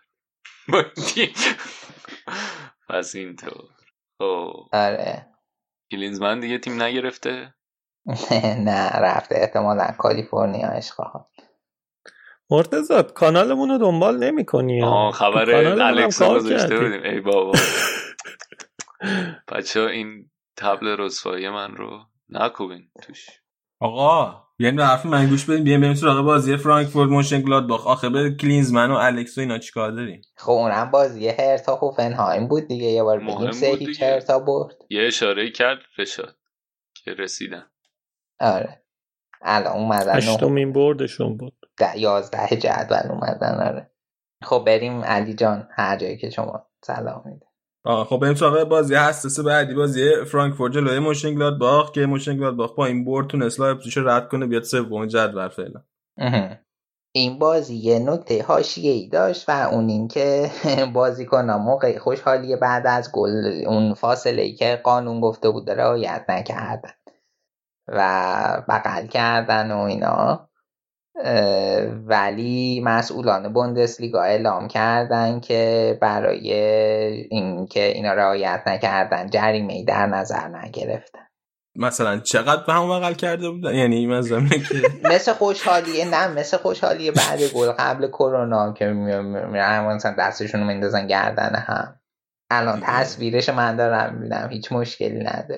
پس اینطور. خب آره کلینزمن دیگه تیم نگرفته؟ نه رفته احتمالاً کالیفرنیا اشقا. مرتضی کانالمون رو دنبال نمی کنی؟ آه خبر الکس رو گذاشته بودیم. ای بابا بچه ها این تبل رسوایی من رو نکوبین توش. آقا بیاین به حرف من گوش بدین، بیاین بریم سراغ بازی فرانکفورت مونشنگلادباخ. آخه به کلینزمن و الکس و اینا چیکار داریم؟ خب اونم بازی هرتا هوفنهایم بود دیگه، یه بار بگیم سه هیچ هرتا برد. یه اشاره کرد رشاد که رسیدن. آره الان اومدن هشتمین بردشون بود، ده یازده جدول اومدن. آره خب بریم علی جان هر جایی که شما سلام میده. آه خب بریم سراغ بازی حساس بعدی، بازی فرانکفورت جلوی مونشنگلادباخ که مونشنگلادباخ با این برد تونست لایپزیگ رو رد کنه بیاد سوم جدول فعلا. این بازی یه نکته حاشیه‌ای داشت و اون این که بازیکن‌ها موقع خوشحالی بعد از گل اون فاصله‌ای که قانون گفته بود رعایت نکردن و بغل کردن و اینا، ولی مسئولان بوندسلیگا اعلام کردن که برای این که اینا رعایت نکردن جریمه‌ای در نظر نگرفتن. مثلا چقدر به هم بغل کرده بودن؟ یعنی مثلا که مثل خوشحالی نه مثل خوشحالی بعد گل قبل کرونا که میرن مثلا دستشون رو میندازن گردن هم. الان تصویرش من دارم میبینم، هیچ مشکلی نداره.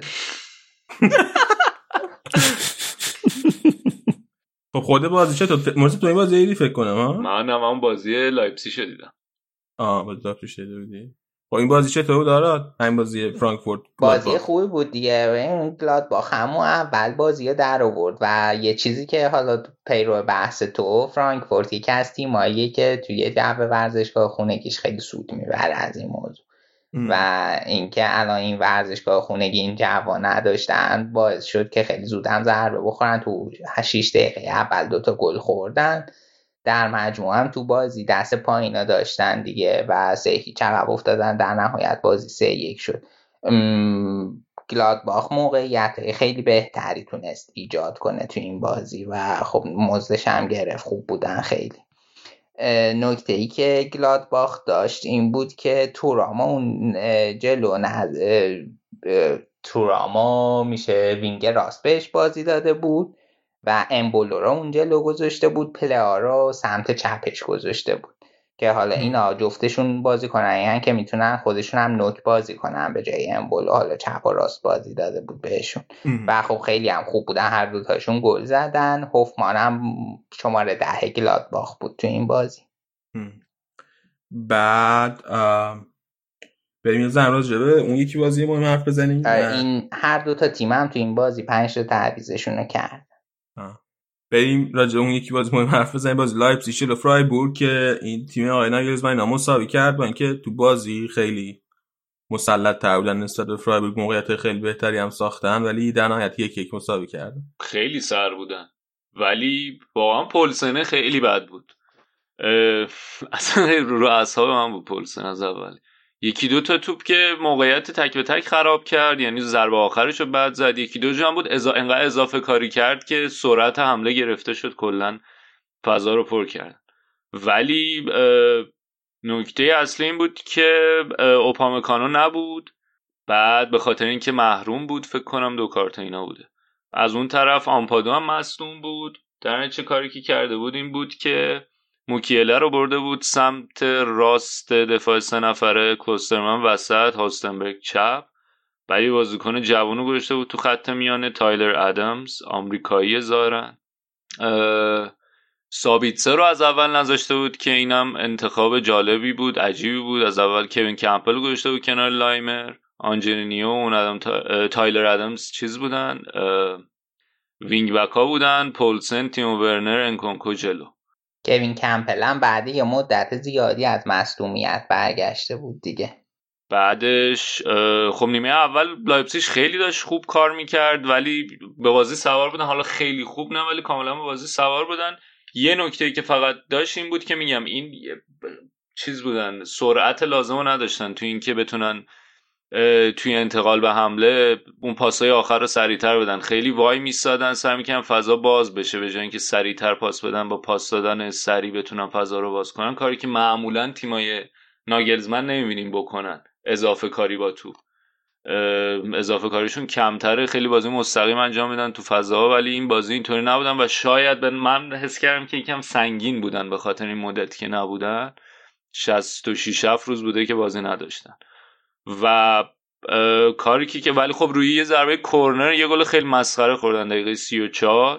خب خود بازی چطور؟ مرسی تو این بازی دیدی فکر کنم ها؟ من هم اون بازی لایپزیگ رو دیدم. آه بازی لایپزیگ رو دیدی؟ خب این بازی چطور بود داراد؟ این بازی فرانکفورت بازی خوبی بود دیگه. این گلادباخ همون اول بازی در آورد و یه چیزی که حالا پیرو بحث تو، فرانکفورت یکی از تیماییه که توی جو ورزشگاه خونگیش خیلی سود میبره از این موضوع ام. و اینکه الان این ورزشگاه خونگی این جو نداشتن باعث شد که خیلی زود هم ضربه بخورن. تو شش دقیقه اول دوتا گل خوردن، در مجموع هم تو بازی دست پایینا داشتن دیگه و سه هیچ عقب افتادن، در نهایت بازی سه یک شد. گلادباخ موقعیت خیلی بهتری تونست ایجاد کنه تو این بازی و خب مزدش هم گرفت، خوب بودن خیلی. نکته ای که گلادباخ داشت این بود که توراما اون جلو نز... توراما میشه وینگ راست بهش بازی داده بود و امبولو رو اونجا لو گذاشته بود، پلیا رو سمت چپش گذاشته بود که حالا اینا جفتشون بازی کنن که میتونن خودشون هم نوک بازی کنن به جای امبولو، حالا چپ و راست بازی داده بود بهشون و خب خیلی هم خوب بودن، هر دوتاشون گل زدن. هوفمان هم شماره ده گلادباخ بود تو این بازی. بعد بریم یه زن راجع به اون یکی بازی مهم حرف بزنیم. این هر دوتا تیم هم تو این بازی پنج تا تعویضشون رو کرد. بریم راجع اون یکی بازی مهم حرف بزنیم، بازی لایپزیگ و فرایبورگ که این تیم آقای ناگلزمن اینا مساوی کرد با اینکه تو بازی خیلی مسلط تر بودن نسبت به فرایبورگ، موقعیت خیلی بهتری هم ساختن ولی در نهایت یک یک مساوی کردن. خیلی سر بودن ولی واقعا پولسن خیلی بد بود. اصلا رو اعصاب من بود پولسن از اول. یکی دو تا توپ که موقعیت تک به تک خراب کرد، یعنی ضربه آخرشو بعد زد. یکی دو جا هم بود ازا... انقدر اضافه کاری کرد که سرعت حمله گرفته شد، کلا فضا رو پر کرد. ولی نکته اصلی این بود که اوپامکانو نبود، بعد به خاطر اینکه محروم بود فکر کنم دو کارت اینا بوده. از اون طرف آمپادو هم مصدوم بود. در چه کاری که کرده بود این بود که موکیله رو برده بود سمت راست دفاع سه نفره، کلوسترمن وسط، هاستنبرگ چپ، بعدی بازیکن جوانو گذاشته بود تو خط میانه، تایلر ادمز آمریکایی ظاهرا. سابیتسه رو از اول نذاشته بود که اینم انتخاب جالبی بود، عجیبی بود. از اول کوین کمپل گذاشته بود کنار لایمر، آنجلینیو، اون ادم تا... تایلر ادمز چیز بودن، وینگ بک ها بودن، پولسن، تیمو ورنر، انکونکو جلو. کوین کمپل هم بعد یه مدت زیادی از مصدومیت برگشته بود دیگه. بعدش خب نیمه اول لایپزیگ خیلی داشت خوب کار میکرد ولی به بازی سوار بودن، حالا خیلی خوب نه ولی کاملا به بازی سوار بودن. یه نکته که فقط داشت این بود که میگم این چیز بودن، سرعت لازم رو نداشتن تو این که بتونن توی انتقال به حمله اون پاسای آخر رو سریعتر بدن. خیلی وای میستادن، سعی میکنن فضا باز بشه به جای اینکه سریعتر پاس بدن، با پاس دادن سریع بتونن فضا رو باز کنن، کاری که معمولا تیمای ناگلزمن نمیبینیم بکنن. اضافه کاری با توپ، اضافه کاریشون کمتره، خیلی بازی مستقیم انجام میدن تو فضا، ولی این بازی اینطوری نبودن و شاید به من حس کردم که یکم سنگین بودن به خاطر این مدتی که نبودن. شصت و شش روز بوده که بازی نداشتن و کاری که ولی خب روی یه ضربه کورنر یه گل خیلی مسخره خوردن دقیقه سی و چهار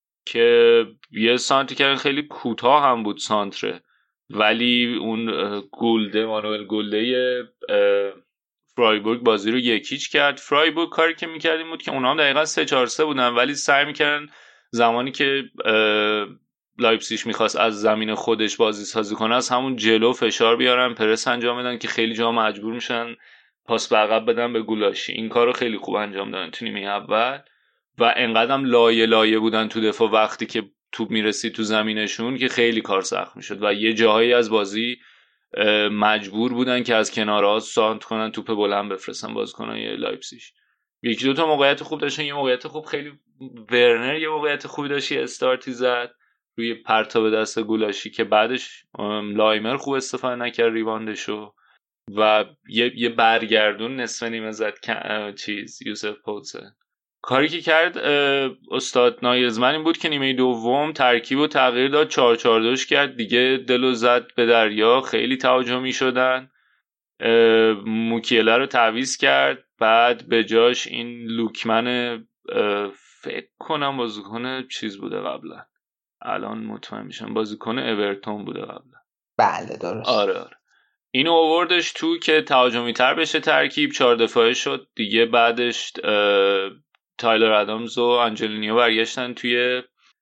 که یه سانتر کردن، خیلی کوتاه هم بود سانتره، ولی اون گولده مانوئل گولده فرایبورگ بازی رو یکیچ کرد. فرایبورگ کاری که میکرد این بود که اونا هم دقیقا سه چهار سه بودن ولی سعی میکردن زمانی که لایپزیگ میخواست از زمین خودش بازی سازی کنه از همون جلو فشار بیارن، پرس انجام بدن که خیلی جا مجبور میشن پاس به عقب بدن به گولاشی. این کارو خیلی خوب انجام دادن تو نیمه اول و انقدرم لایه لایه بودن تو دفاع وقتی که توپ میرسید تو زمینشون که خیلی کار سخت میشد و یه جاهایی از بازی مجبور بودن که از کنارها سانت کنن، توپ بلند بفرستن بازیکنان لایپزیگ. یکی دو تا موقعیت خوب داشتن، یه موقعیت خوب خیلی ورنر یه موقعیت خوبی داشت، یه استارتی زد روی پرتاب دست گولاشی که بعدش لایمر خوب استفاده نکرد ریواندشو و یه یه برگردون نصف نیمه زد چیز یوسف پولسن. کاری که کرد استاد نایلزمن این بود که نیمه دوم ترکیب و تغییر داد، چهار چهار دو کرد دیگه، دلو زد به دریا، خیلی تهاجمی شدن. موکیله رو تعویض کرد، بعد به جاش این لوکمن فکر کنم بازیکن چیز بوده قبلا، الان مطمئن میشم بازیکن اورتون بوده قبلا. بله درست. آره آره اینو آوردش تو که تهاجمی تر بشه ترکیب، چهار دفاعه شد دیگه. بعدش تایلر ادمز و آنجلینیو برگشتن توی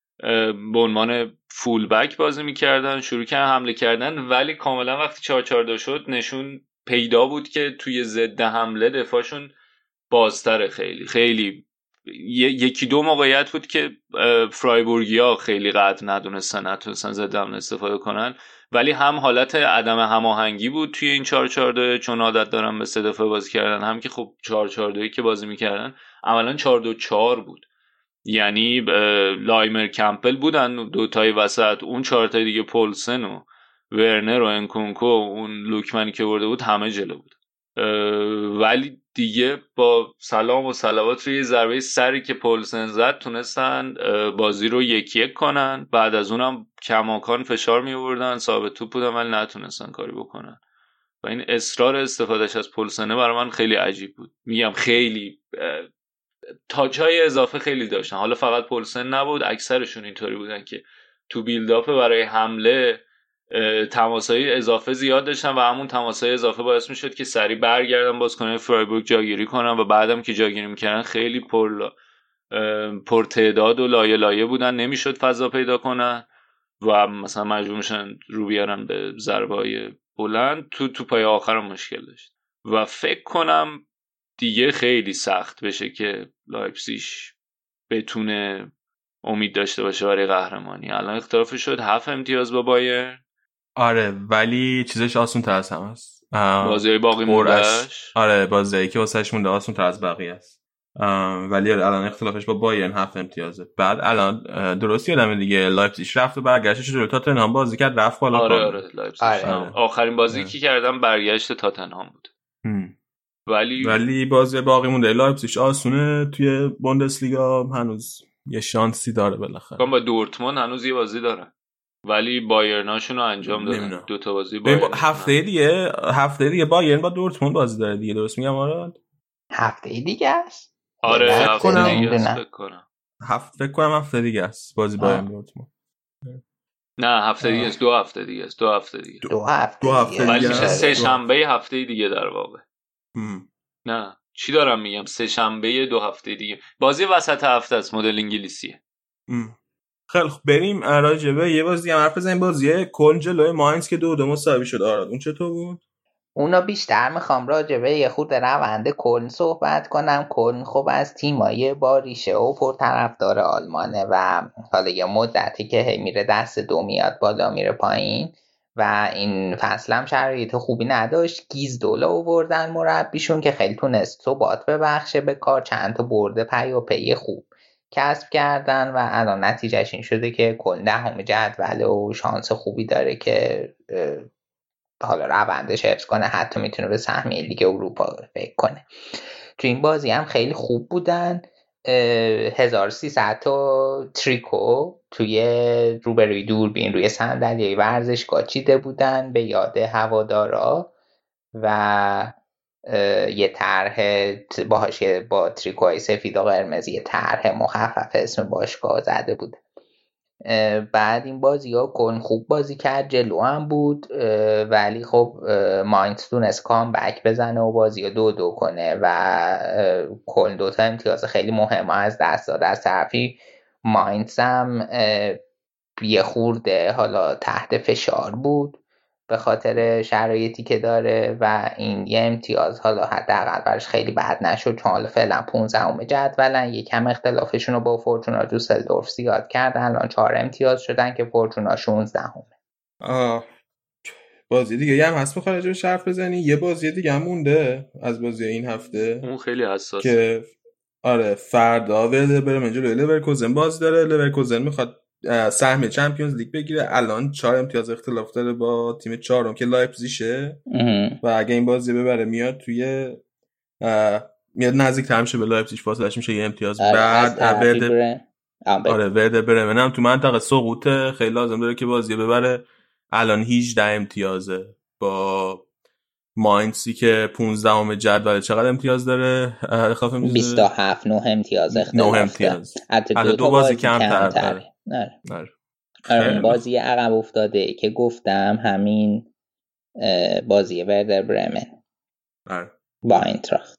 به عنوان فول بک بازی میکردن، شروع کردن حمله کردن ولی کاملا وقتی چهار چهار دو شد نشون پیدا بود که توی ضد حمله دفاعشون بازتره. خیلی خیلی یکی دو موقعیت بود که فرایبورگیا خیلی قدر ندونستن نتونستن ضد حمله استفاده کنن، ولی هم حالت عدم هماهنگی بود توی این چهار چهار دو چون عادت دارن به سه دفعه بازی کردن، هم که خب چهار چهار دو که بازی میکردن عملا چهار دو چهار بود، یعنی لایمر کمپل بودن دو تای وسط، اون چهار تای دیگه پولسن و ورنر و انکونکو اون لوکمنی که برده بود همه جلو بود. ولی دیگه با سلام و صلوات روی ضربه سری که پولسن زد تونستن بازی رو یکی یک کنن. بعد از اونم کماکان فشار می آوردن، ثابت توپ بودن ولی نتونستن کاری بکنن و این اصرار استفادهش از پولسنه برای من خیلی عجیب بود. میگم خیلی تاچای اضافه خیلی داشتن، حالا فقط پولسن نبود، اکثرشون اینطوری بودن که تو بیلداپ برای حمله تماسای اضافه زیاد داشتن و همون تماسای اضافه باعث میشد که سریع برگردن بازیکنان فرایبورگ جاگیری کنن و بعدم که جاگیری میکردن خیلی پر پر تعداد و لایه لایه بودن، نمیشد فضا پیدا کنن و مثلا مجبور میشن رو بیارن به ضربه‌های بلند. تو تو پای آخر مشکل داشت و فکر کنم دیگه خیلی سخت بشه که لایپزیگ بتونه امید داشته باشه برای قهرمانی. الان اختلافش شد هفت امتیاز با بایرن. آره ولی چیزش آسون تر از هم هست. بازی باقی موندهش. آره بازی که واسهش مونده آسون تر از بقیه است، ولی الان اختلافش با بایرن هفت امتیازه. بعد الان درست یادمه دیگه لایپزیگ رفت و برگشتش جلوی تاتنهام بازی کرد رفت بالا. آره آره لایپزیگ آره. آخرین بازی آره. که کردم برگشت تاتنهام بود. هم. ولی ولی بازی باقی مونده لایپزیگ آسونه توی بوندسلیگا هنوز یه شانسی داره بالاخره. با دورتموند هنوز یه بازی داره ولی بایرناشون رو انجام دادن. دو تا بازی بایرن. هفته دیگه هفته دیگه بایرن با دورتموند بازی داره دیگه، درست میگم آره؟ هفته دیگه است. آره هفته دیگه است فکر کنم. هفته فکر کنم هفته دیگه است بازی بایرن دورتموند. نه هفته دیگه است، دو هفته دیگه است، دو هفته دیگه. دو هفته. دو هفته ولی میشه سه شنبه هفته دیگه در واقع. نه چی دارم میگم، سه شنبه دو هفته دیگه. بازی وسط هفته است، مدل انگلیسیه. خیلی خب بریم راجبه یه بازی هم حرف بزنیم. بازی کلن جلوی ماینز که دو دو مساوی شد. آراد اون چطور بود؟ اونا بیشتر میخوام راجبه یه خود روند کلن صحبت کنم. کلن خب از تیمایی با ریشه و پرطرفدار آلمانه و حالا یه مدتی که هی میره دست دو میاد بالا میره پایین و این فصل هم شرایط خوبی نداشت. گیزدولا آوردن مربیشون که خیلی تونست ثبات ببخشه به کار، چند تا برده پی و پی خوب کسب کردن و الان نتیجهش این شده که کل دهم جدوله و شانس خوبی داره که حالا روندش حفظ کنه، حتی میتونه به سهمیه لیگ اروپا فکر کنه. تو این بازی هم خیلی خوب بودن. هزار و سیصد تا تریکو توی روبروی دوربین روی صندلی ورزشگاه چیده بودن به یاد هوادارا و یه طرح باهاش با تریکوهای سفید و قرمز یه طرح مخفف اسم باشگاه زده بود. بعد این بازی ها کن خوب بازی کرد، جلو هم بود ولی خب ماینز تونست کام بک بزنه و بازی ها دو دو کنه و کن دوتا امتیاز خیلی مهم از دست داد. از طرفی ماینز هم یه خورده حالا تحت فشار بود به خاطر شرایطی که داره و این یه امتیاز حالا حداقل برش خیلی بد نشد چون حالا فعلا پانزدهم جدولن. یکم اختلافشون رو با فورتونا دوسلدورف زیاد کردن، الان چهار امتیاز شدن که فورتونا شانزدهم. آه بازی دیگه هم هست بخواه راجبش حرف بزنی؟ یه بازی دیگه هم مونده از بازی این هفته اون خیلی حساسه که آره فردا ورده برم اینجا لورکوزن باز داره. لورکوزن میخواد سهم چمپیونز لیگ بگیره، الان چهار امتیاز اختلاف داره با تیم چهارم که لایپزیشه و اگه این بازی ببره میاد توی میاد نزدیک تر میشه به لایپزیگ، فاصلهش میشه یه امتیاز. بعد ورده آره ورده برمن هم تو منطقه سقوط خیلی لازم داره که بازی ببره، الان هجده امتیازه با ماینسی که پانزدهم جدول. چقدر امتیاز داره؟ اختلاف میشه بیست و هفت نه امتیاز اختلاف نه امتیاز. حتی دو, دو, دو بازی کمتر داره. نه آره بازی عقب افتاده که گفتم همین بازی وردر برمن آره با اینتراخت.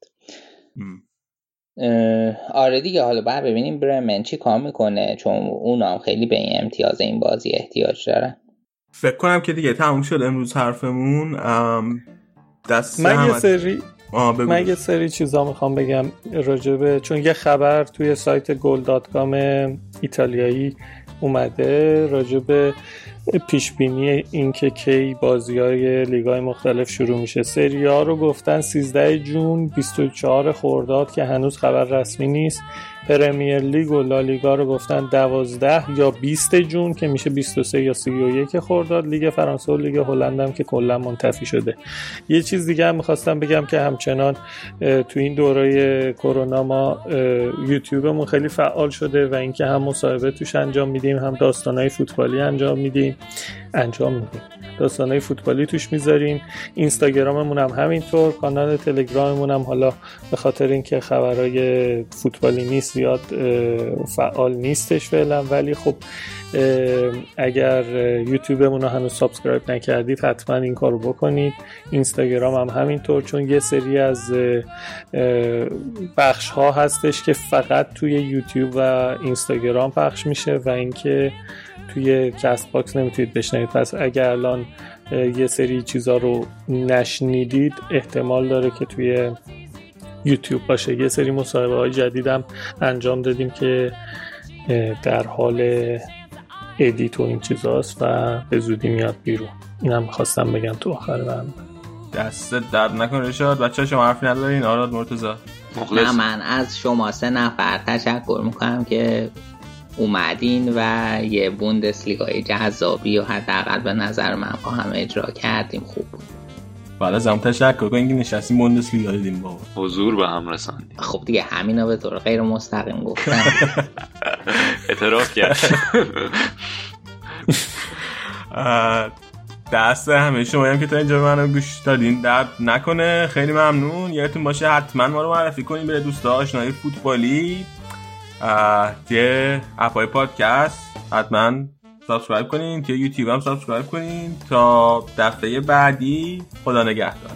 آره دیگه حالا بعد ببینیم برمن چی کار میکنه چون اونا هم خیلی به این امتیاز این بازی احتیاج دارن. فکر کنم که دیگه تموم شد امروز حرفمون. دست من یه سری من یه سری چیزا میخوام بگم راجبه، چون یه خبر توی سایت گل دات کام ایتالیایی اومده راجبه پیشبینی این که کی بازی‌های لیگ‌های مختلف شروع میشه. سری آ رو گفتن سیزده جون، بیست و چهار خرداد که هنوز خبر رسمی نیست. پرمیر لیگ و لالیگا رو گفتن دوازده یا بیست جون که میشه بیست و سه یا سی و یک خرداد. لیگ فرانسه و لیگ هلند هم که کلا منتفی شده. یه چیز دیگه هم می‌خواستم بگم که همچنان تو این دوره کرونا ما یوتیوبمون خیلی فعال شده و اینکه هم مصاحبه توش انجام میدیم هم داستانای فوتبالی انجام میدیم انجام میدیم داستانای فوتبالی توش میذاریم. اینستاگراممون هم همینطور، کانال تلگراممون هم حالا به خاطر اینکه خبرای فوتبالی نیست زیاد فعال نیستش فعلا، ولی خب اگر یوتیوبمون رو هنوز سابسکرایب نکردید حتما این کارو بکنید. اینستاگرام هم همینطور، چون یه سری از بخش ها هستش که فقط توی یوتیوب و اینستاگرام پخش میشه و اینکه توی کست باکس نمیتونید بشنوید. پس اگر الان یه سری چیزا رو نشنیدید احتمال داره که توی یوتیوب باشه. یه سری مصاحبه های جدیدم انجام دادیم که در حال ادیت و این چیزاست و به زودی میاد بیرون. اینم خواستم بگم تو آخر برنامه. دست درد نکن رشاد. بچه شما حرفی ندارین؟ آراد، مرتضی؟ نه من از شما سه نفر تشکر میکنم که اومدین و یه بوندسلیگای جذابی و حداقل به نظر من با هم اجرا کردیم. خوب بود. بالا زم تشکر کنیم که نشستیم بوندسلیگا دیدیم بابا. حضور به هم رساندیم. خب دیگه همینا به طور غیر مستقیم گفتن. اعتراف کرد. دست همه شما هم که تا اینجا منو گوش دادین درد نکنه. خیلی ممنون. یادتون باشه حتما ما رو معرفی کنین به دوستا آشنای فوتبالی. توی اپای پادکست حتما سابسکرایب کنین، توی یوتیوب هم سابسکرایب کنین. تا دفعه بعدی خدا نگهدار.